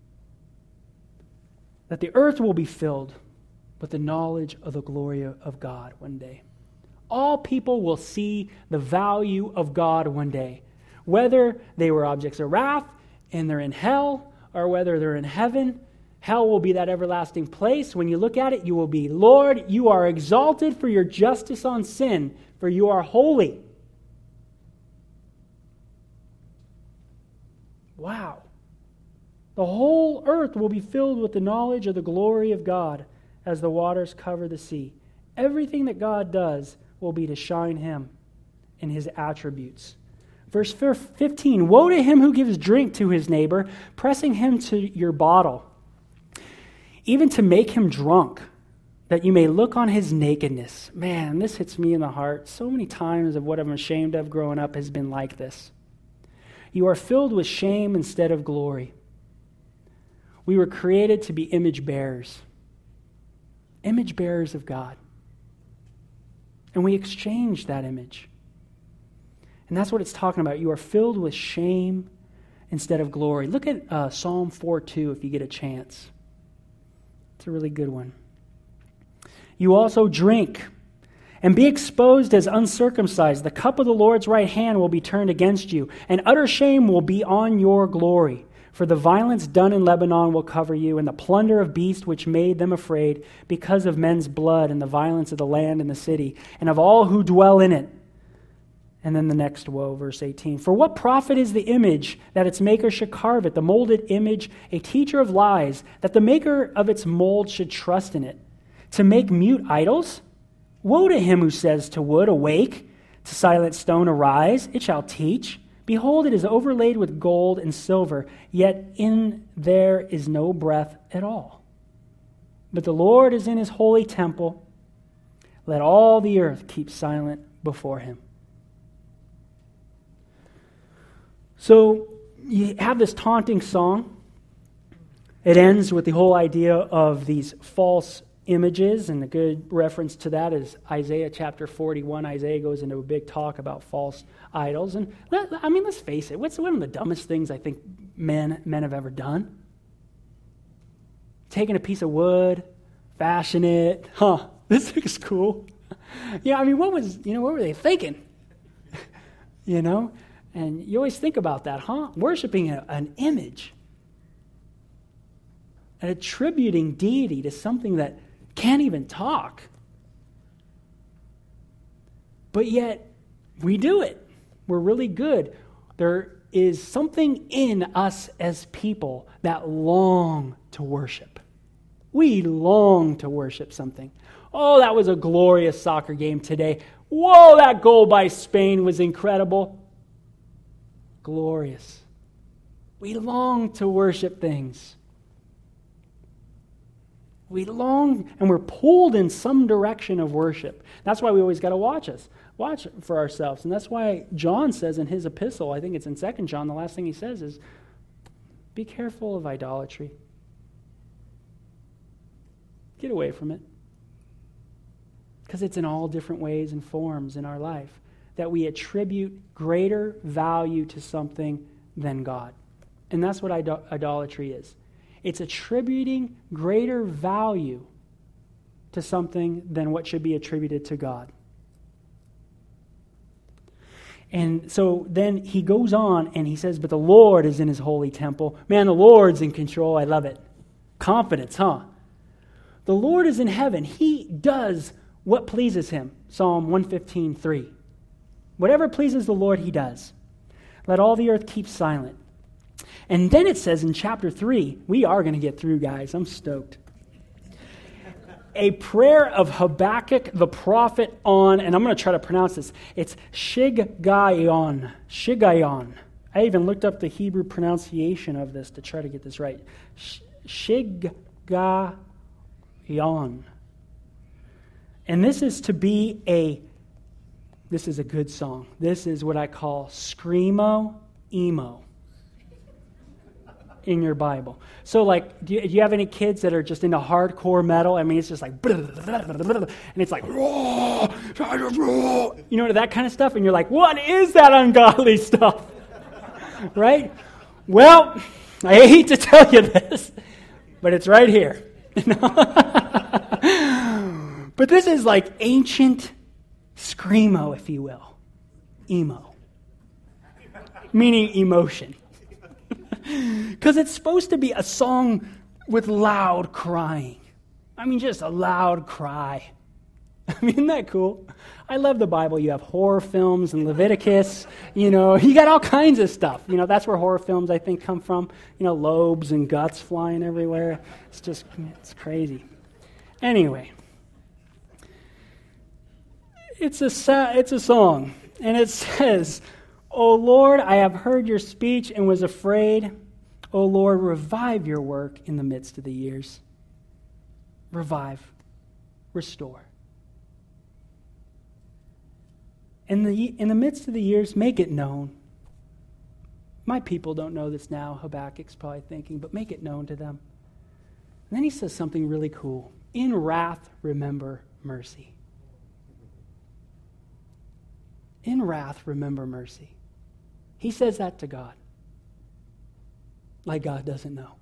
that the earth will be filled with the knowledge of the glory of God one day. All people will see the value of God one day, whether they were objects of wrath and they're in hell, or whether they're in heaven. Hell will be that everlasting place. When you look at it, you will be, Lord, you are exalted for your justice on sin, for you are holy. Wow. The whole earth will be filled with the knowledge of the glory of God as the waters cover the sea. Everything that God does will be to shine him in his attributes. Verse 15, woe to him who gives drink to his neighbor, pressing him to your bottle, even to make him drunk, that you may look on his nakedness. Man, this hits me in the heart. So many times of what I'm ashamed of growing up has been like this. You are filled with shame instead of glory. We were created to be image bearers of God. And we exchange that image. And that's what it's talking about. You are filled with shame instead of glory. Look at Psalm 4:2 if you get a chance. It's a really good one. You also drink and be exposed as uncircumcised. The cup of the Lord's right hand will be turned against you, and utter shame will be on your glory. For the violence done in Lebanon will cover you, and the plunder of beasts which made them afraid, because of men's blood and the violence of the land and the city, and of all who dwell in it. And then the next woe, verse 18. For what profit is the image that its maker should carve it, the molded image, a teacher of lies, that the maker of its mold should trust in it? To make mute idols? Woe to him who says to wood, awake, to silent stone, arise, it shall teach. Behold, it is overlaid with gold and silver, yet in there is no breath at all. But the Lord is in his holy temple. Let all the earth keep silent before him. So you have this taunting song. It ends with the whole idea of these false images, and a good reference to that is Isaiah chapter 41. Isaiah goes into a big talk about false idols. And let's face it, what's one of the dumbest things I think men have ever done? Taking a piece of wood, fashion it. This looks cool. What were they thinking? And you always think about that, worshiping an image and attributing deity to something that can't even talk. But yet, we do it. We're really good. There is something in us as people that long to worship. We long to worship something. Oh, that was a glorious soccer game today. Whoa, that goal by Spain was incredible. Glorious. We long to worship things. We long, and we're pulled in some direction of worship. That's why we always got to watch for ourselves. And that's why John says in his epistle, I think it's in 2 John, the last thing he says is, be careful of idolatry. Get away from it. Because it's in all different ways and forms in our life that we attribute greater value to something than God. And that's what idolatry is. It's attributing greater value to something than what should be attributed to God. And so then he goes on and he says, but the Lord is in his holy temple. Man, the Lord's in control. I love it. Confidence, The Lord is in heaven. He does what pleases him. Psalm 115:3. Whatever pleases the Lord, he does. Let all the earth keep silent. And then it says in chapter 3, we are going to get through, guys. I'm stoked. A prayer of Habakkuk the prophet on, and I'm going to try to pronounce this. It's Shiggaion. I even looked up the Hebrew pronunciation of this to try to get this right. Shiggayon. And this is to be this is a good song. This is what I call screamo emo in your Bible. So like, do you have any kids that are just into hardcore metal? I mean, it's just like, and it's like, you know, that kind of stuff. And you're like, what is that ungodly stuff? Right? Well, I hate to tell you this, but it's right here. But this is like ancient screamo, if you will. Emo. Meaning emotion. Because it's supposed to be a song with loud crying. I mean, just a loud cry. I mean, isn't that cool? I love the Bible. You have horror films and Leviticus. You know, you got all kinds of stuff. You know, that's where horror films, I think, come from. You know, lobes and guts flying everywhere. It's crazy. Anyway, it's a song, and it says, O Lord, I have heard your speech and was afraid. O Lord, revive your work in the midst of the years. Revive. Restore. In the midst of the years, make it known. My people don't know this now, Habakkuk's probably thinking, but make it known to them. And then he says something really cool. In wrath, remember mercy. In wrath, remember mercy. He says that to God. Like God doesn't know.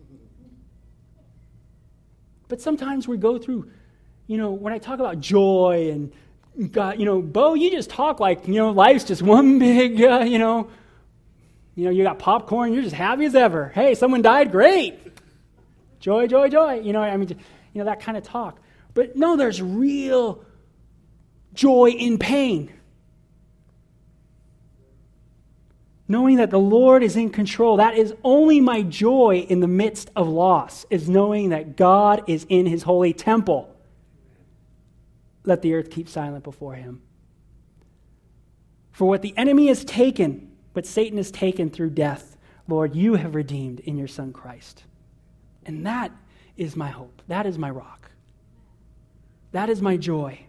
But sometimes we go through, when I talk about joy and God, Bo, you just talk like, life's just one big, you got popcorn, you're just happy as ever. Hey, someone died, great. Joy, joy, joy. That kind of talk. But no, there's real joy in pain. Knowing that the Lord is in control. That is only my joy in the midst of loss, is knowing that God is in his holy temple. Let the earth keep silent before him. For what the enemy has taken, what Satan has taken through death, Lord, you have redeemed in your Son Christ. And that is my hope. That is my rock. That is my joy.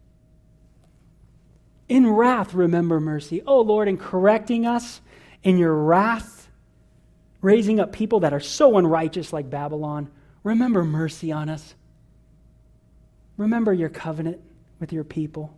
In wrath, remember mercy. Oh, Lord, in correcting us, in your wrath, raising up people that are so unrighteous like Babylon, remember mercy on us. Remember your covenant with your people.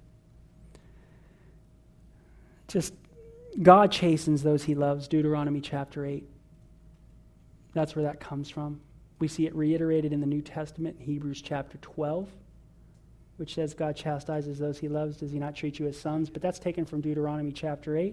Just, God chastens those he loves, Deuteronomy chapter 8. That's where that comes from. We see it reiterated in the New Testament, Hebrews chapter 12, which says God chastises those he loves. Does he not treat you as sons? But that's taken from Deuteronomy chapter 8.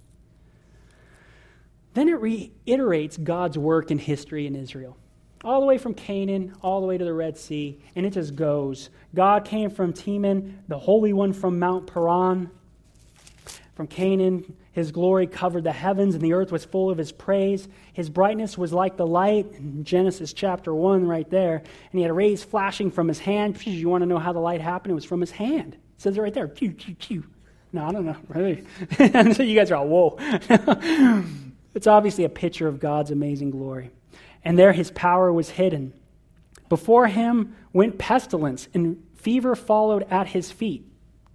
Then it reiterates God's work in history in Israel. All the way from Canaan, all the way to the Red Sea, and it just goes. God came from Teman, the Holy One from Mount Paran. From Canaan, his glory covered the heavens, and the earth was full of his praise. His brightness was like the light, in Genesis chapter 1 right there. And he had rays flashing from his hand. You want to know how the light happened? It was from his hand. It says it right there. Pew, pew, pew. No, I don't know. Really? So you guys are all, whoa. It's obviously a picture of God's amazing glory. And there his power was hidden. Before him went pestilence, and fever followed at his feet.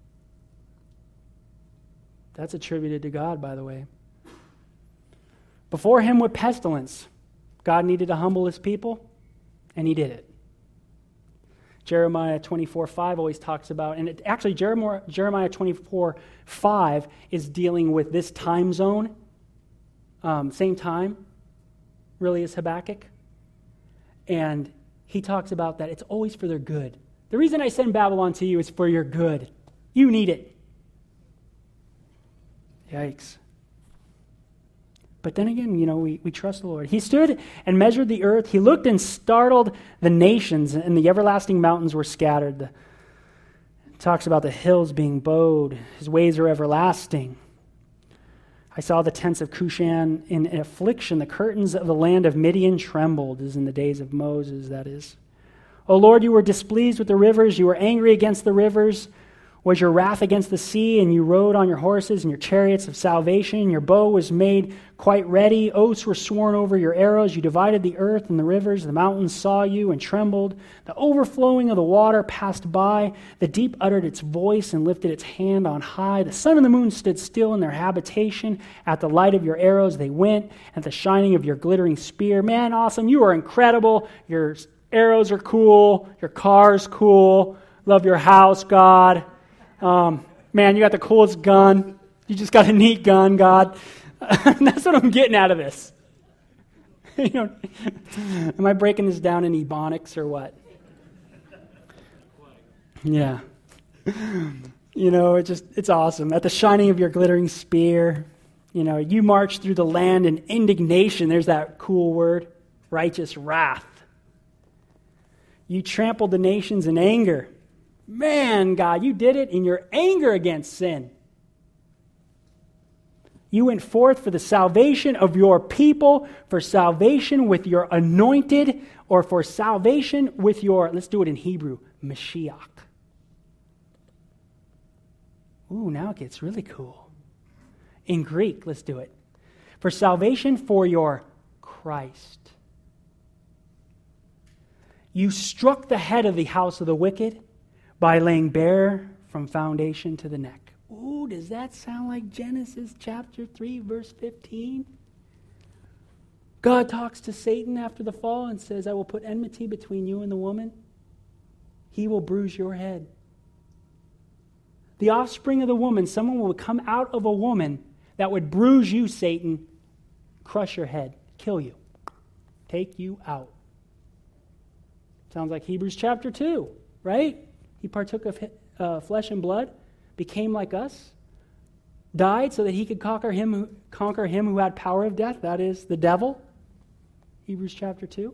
That's attributed to God, by the way. Before him went pestilence. God needed to humble his people, and he did it. Jeremiah 24:5 always talks about, and actually Jeremiah 24:5 is dealing with this time zone, same time, really, as Habakkuk. And he talks about that it's always for their good. The reason I send Babylon to you is for your good. You need it. Yikes. But then again, we trust the Lord. He stood and measured the earth. He looked and startled the nations, and the everlasting mountains were scattered. It talks about the hills being bowed. His ways are everlasting. I saw the tents of Cushan in affliction. The curtains of the land of Midian trembled, as in the days of Moses, that is. O Lord, you were displeased with the rivers. You were angry against the rivers. Was your wrath against the sea, and you rode on your horses and your chariots of salvation? Your bow was made quite ready. Oaths were sworn over your arrows. You divided the earth and the rivers. The mountains saw you and trembled. The overflowing of the water passed by. The deep uttered its voice and lifted its hand on high. The sun and the moon stood still in their habitation. At the light of your arrows they went, at the shining of your glittering spear. Man, awesome. You are incredible. Your arrows are cool. Your car's cool. Love your house, God. Man, you got the coolest gun. You just got a neat gun, God. That's what I'm getting out of this. Am I breaking this down in Ebonics or what? Yeah. It's awesome. At the shining of your glittering spear, you march through the land in indignation. There's that cool word, righteous wrath. You trampled the nations in anger. Man, God, you did it in your anger against sin. You went forth for the salvation of your people, for salvation with your anointed, or for salvation with your, let's do it in Hebrew, Mashiach. Ooh, now it gets really cool. In Greek, let's do it. For salvation for your Christ. You struck the head of the house of the wicked by laying bare from foundation to the neck. Ooh, does that sound like Genesis chapter 3, verse 15? God talks to Satan after the fall and says, I will put enmity between you and the woman. He will bruise your head. The offspring of the woman, someone will come out of a woman that would bruise you, Satan, crush your head, kill you, take you out. Sounds like Hebrews chapter 2, right? He partook of flesh and blood, became like us, died so that he could conquer him who had power of death, that is, the devil. Hebrews chapter 2.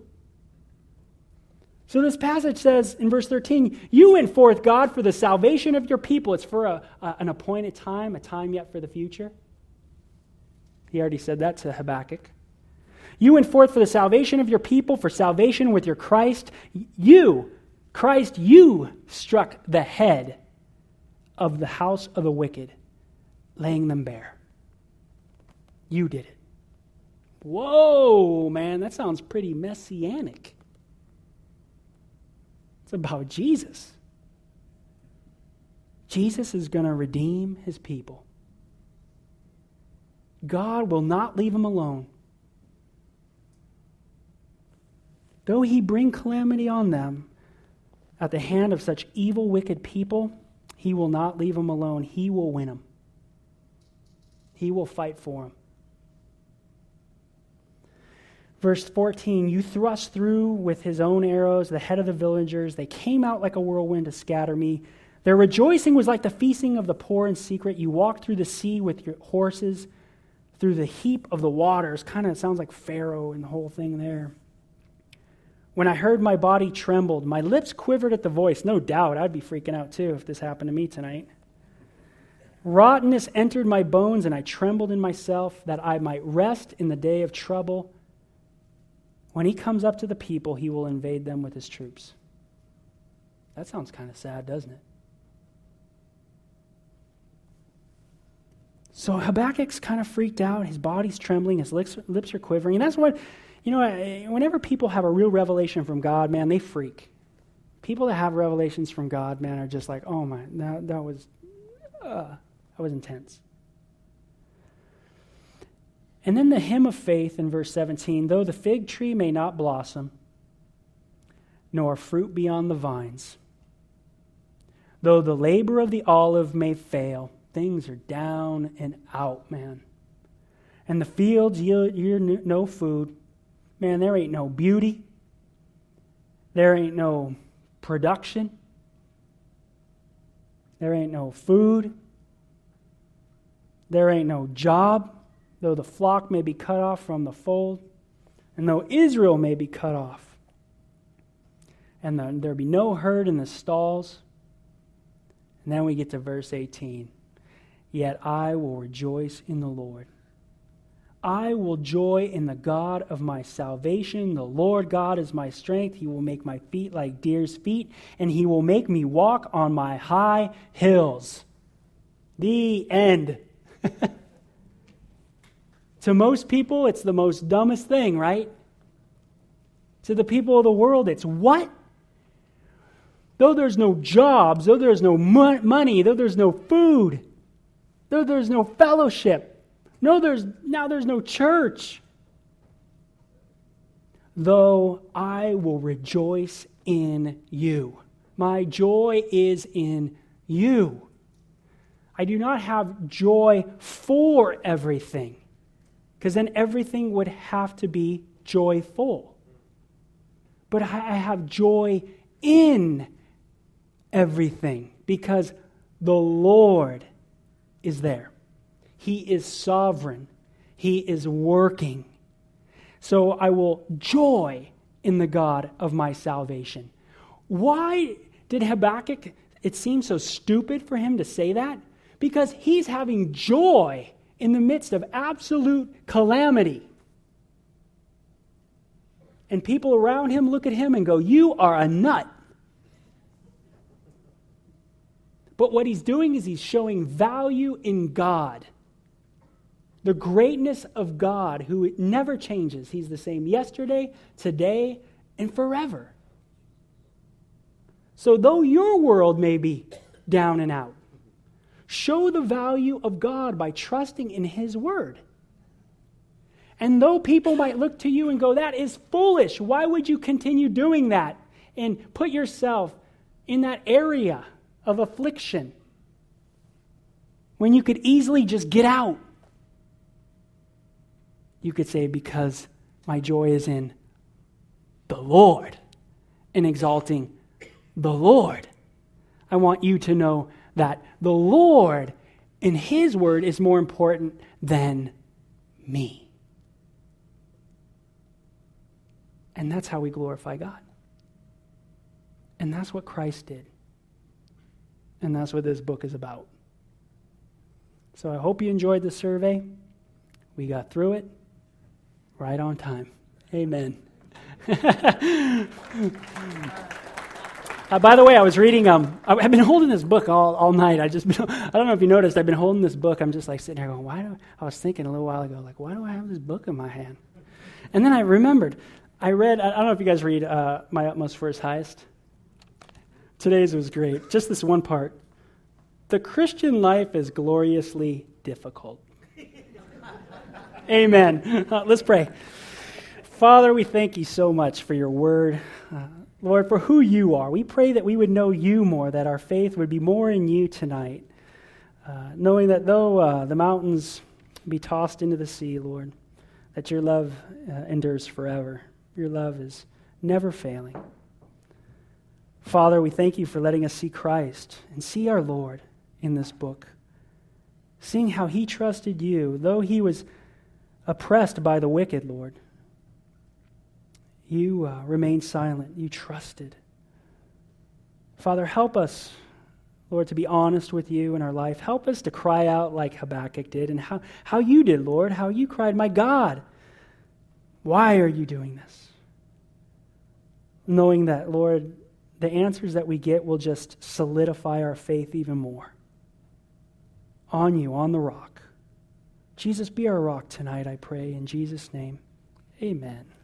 So this passage says in verse 13, you went forth, God, for the salvation of your people. It's for an appointed time, a time yet for the future. He already said that to Habakkuk. You went forth for the salvation of your people, for salvation with your Christ. Christ, you struck the head of the house of the wicked, laying them bare. You did it. Whoa, man, that sounds pretty messianic. It's about Jesus. Jesus is going to redeem his people. God will not leave them alone. Though he bring calamity on them, at the hand of such evil, wicked people, he will not leave them alone. He will win them. He will fight for them. Verse 14, you thrust through with his own arrows the head of the villagers. They came out like a whirlwind to scatter me. Their rejoicing was like the feasting of the poor in secret. You walked through the sea with your horses, through the heap of the waters. Kind of sounds like Pharaoh and the whole thing there. When I heard, my body trembled. My lips quivered at the voice. No doubt, I'd be freaking out too if this happened to me tonight. Rottenness entered my bones, and I trembled in myself that I might rest in the day of trouble. When he comes up to the people, he will invade them with his troops. That sounds kind of sad, doesn't it? So Habakkuk's kind of freaked out. His body's trembling. His lips are quivering. And that's what... whenever people have a real revelation from God, man, they freak. People that have revelations from God, man, are just like, oh my, that was intense. And then the hymn of faith in verse 17, though the fig tree may not blossom, nor fruit be on the vines, though the labor of the olive may fail, things are down and out, man. And the fields yield no food. Man, there ain't no beauty. There ain't no production. There ain't no food. There ain't no job, though the flock may be cut off from the fold, and though Israel may be cut off, and there be no herd in the stalls. And then we get to verse 18. Yet I will rejoice in the Lord. I will joy in the God of my salvation. The Lord God is my strength. He will make my feet like deer's feet, and he will make me walk on my high hills. The end. To most people, it's the most dumbest thing, right? To the people of the world, it's what? Though there's no jobs, though there's no money, though there's no food, though there's no fellowship, now there's no church. Though I will rejoice in you. My joy is in you. I do not have joy for everything, because then everything would have to be joyful. But I have joy in everything, because the Lord is there. He is sovereign. He is working. So I will joy in the God of my salvation. Why did Habakkuk, it seems so stupid for him to say that? Because he's having joy in the midst of absolute calamity. And people around him look at him and go, "You are a nut." But what he's doing is he's showing value in God. The greatness of God, who never changes. He's the same yesterday, today, and forever. So though your world may be down and out, show the value of God by trusting in his word. And though people might look to you and go, "That is foolish. Why would you continue doing that?" And put yourself in that area of affliction when you could easily just get out. You could say, "Because my joy is in the Lord," and exalting the Lord. I want you to know that the Lord in his word is more important than me. And that's how we glorify God. And that's what Christ did. And that's what this book is about. So I hope you enjoyed the survey. We got through it right on time. Amen. By the way, I was reading, I've been holding this book all night. I don't know if you noticed, I've been holding this book. I'm just like sitting here going, I was thinking a little while ago, like, why do I have this book in my hand? And then I remembered, I don't know if you guys read My Utmost for His Highest. Today's was great. Just this one part. The Christian life is gloriously difficult. Amen. Let's pray. Father, we thank you so much for your word. Lord, for who you are. We pray that we would know you more, that our faith would be more in you tonight. Knowing that though the mountains be tossed into the sea, Lord, that your love endures forever. Your love is never failing. Father, we thank you for letting us see Christ and see our Lord in this book. Seeing how he trusted you, though he was oppressed by the wicked, Lord. You remained silent. You trusted. Father, help us, Lord, to be honest with you in our life. Help us to cry out like Habakkuk did, and how you did, Lord, how you cried, "My God, why are you doing this?" Knowing that, Lord, the answers that we get will just solidify our faith even more. On you, on the rock. Jesus, be our rock tonight, I pray. In Jesus' name, amen.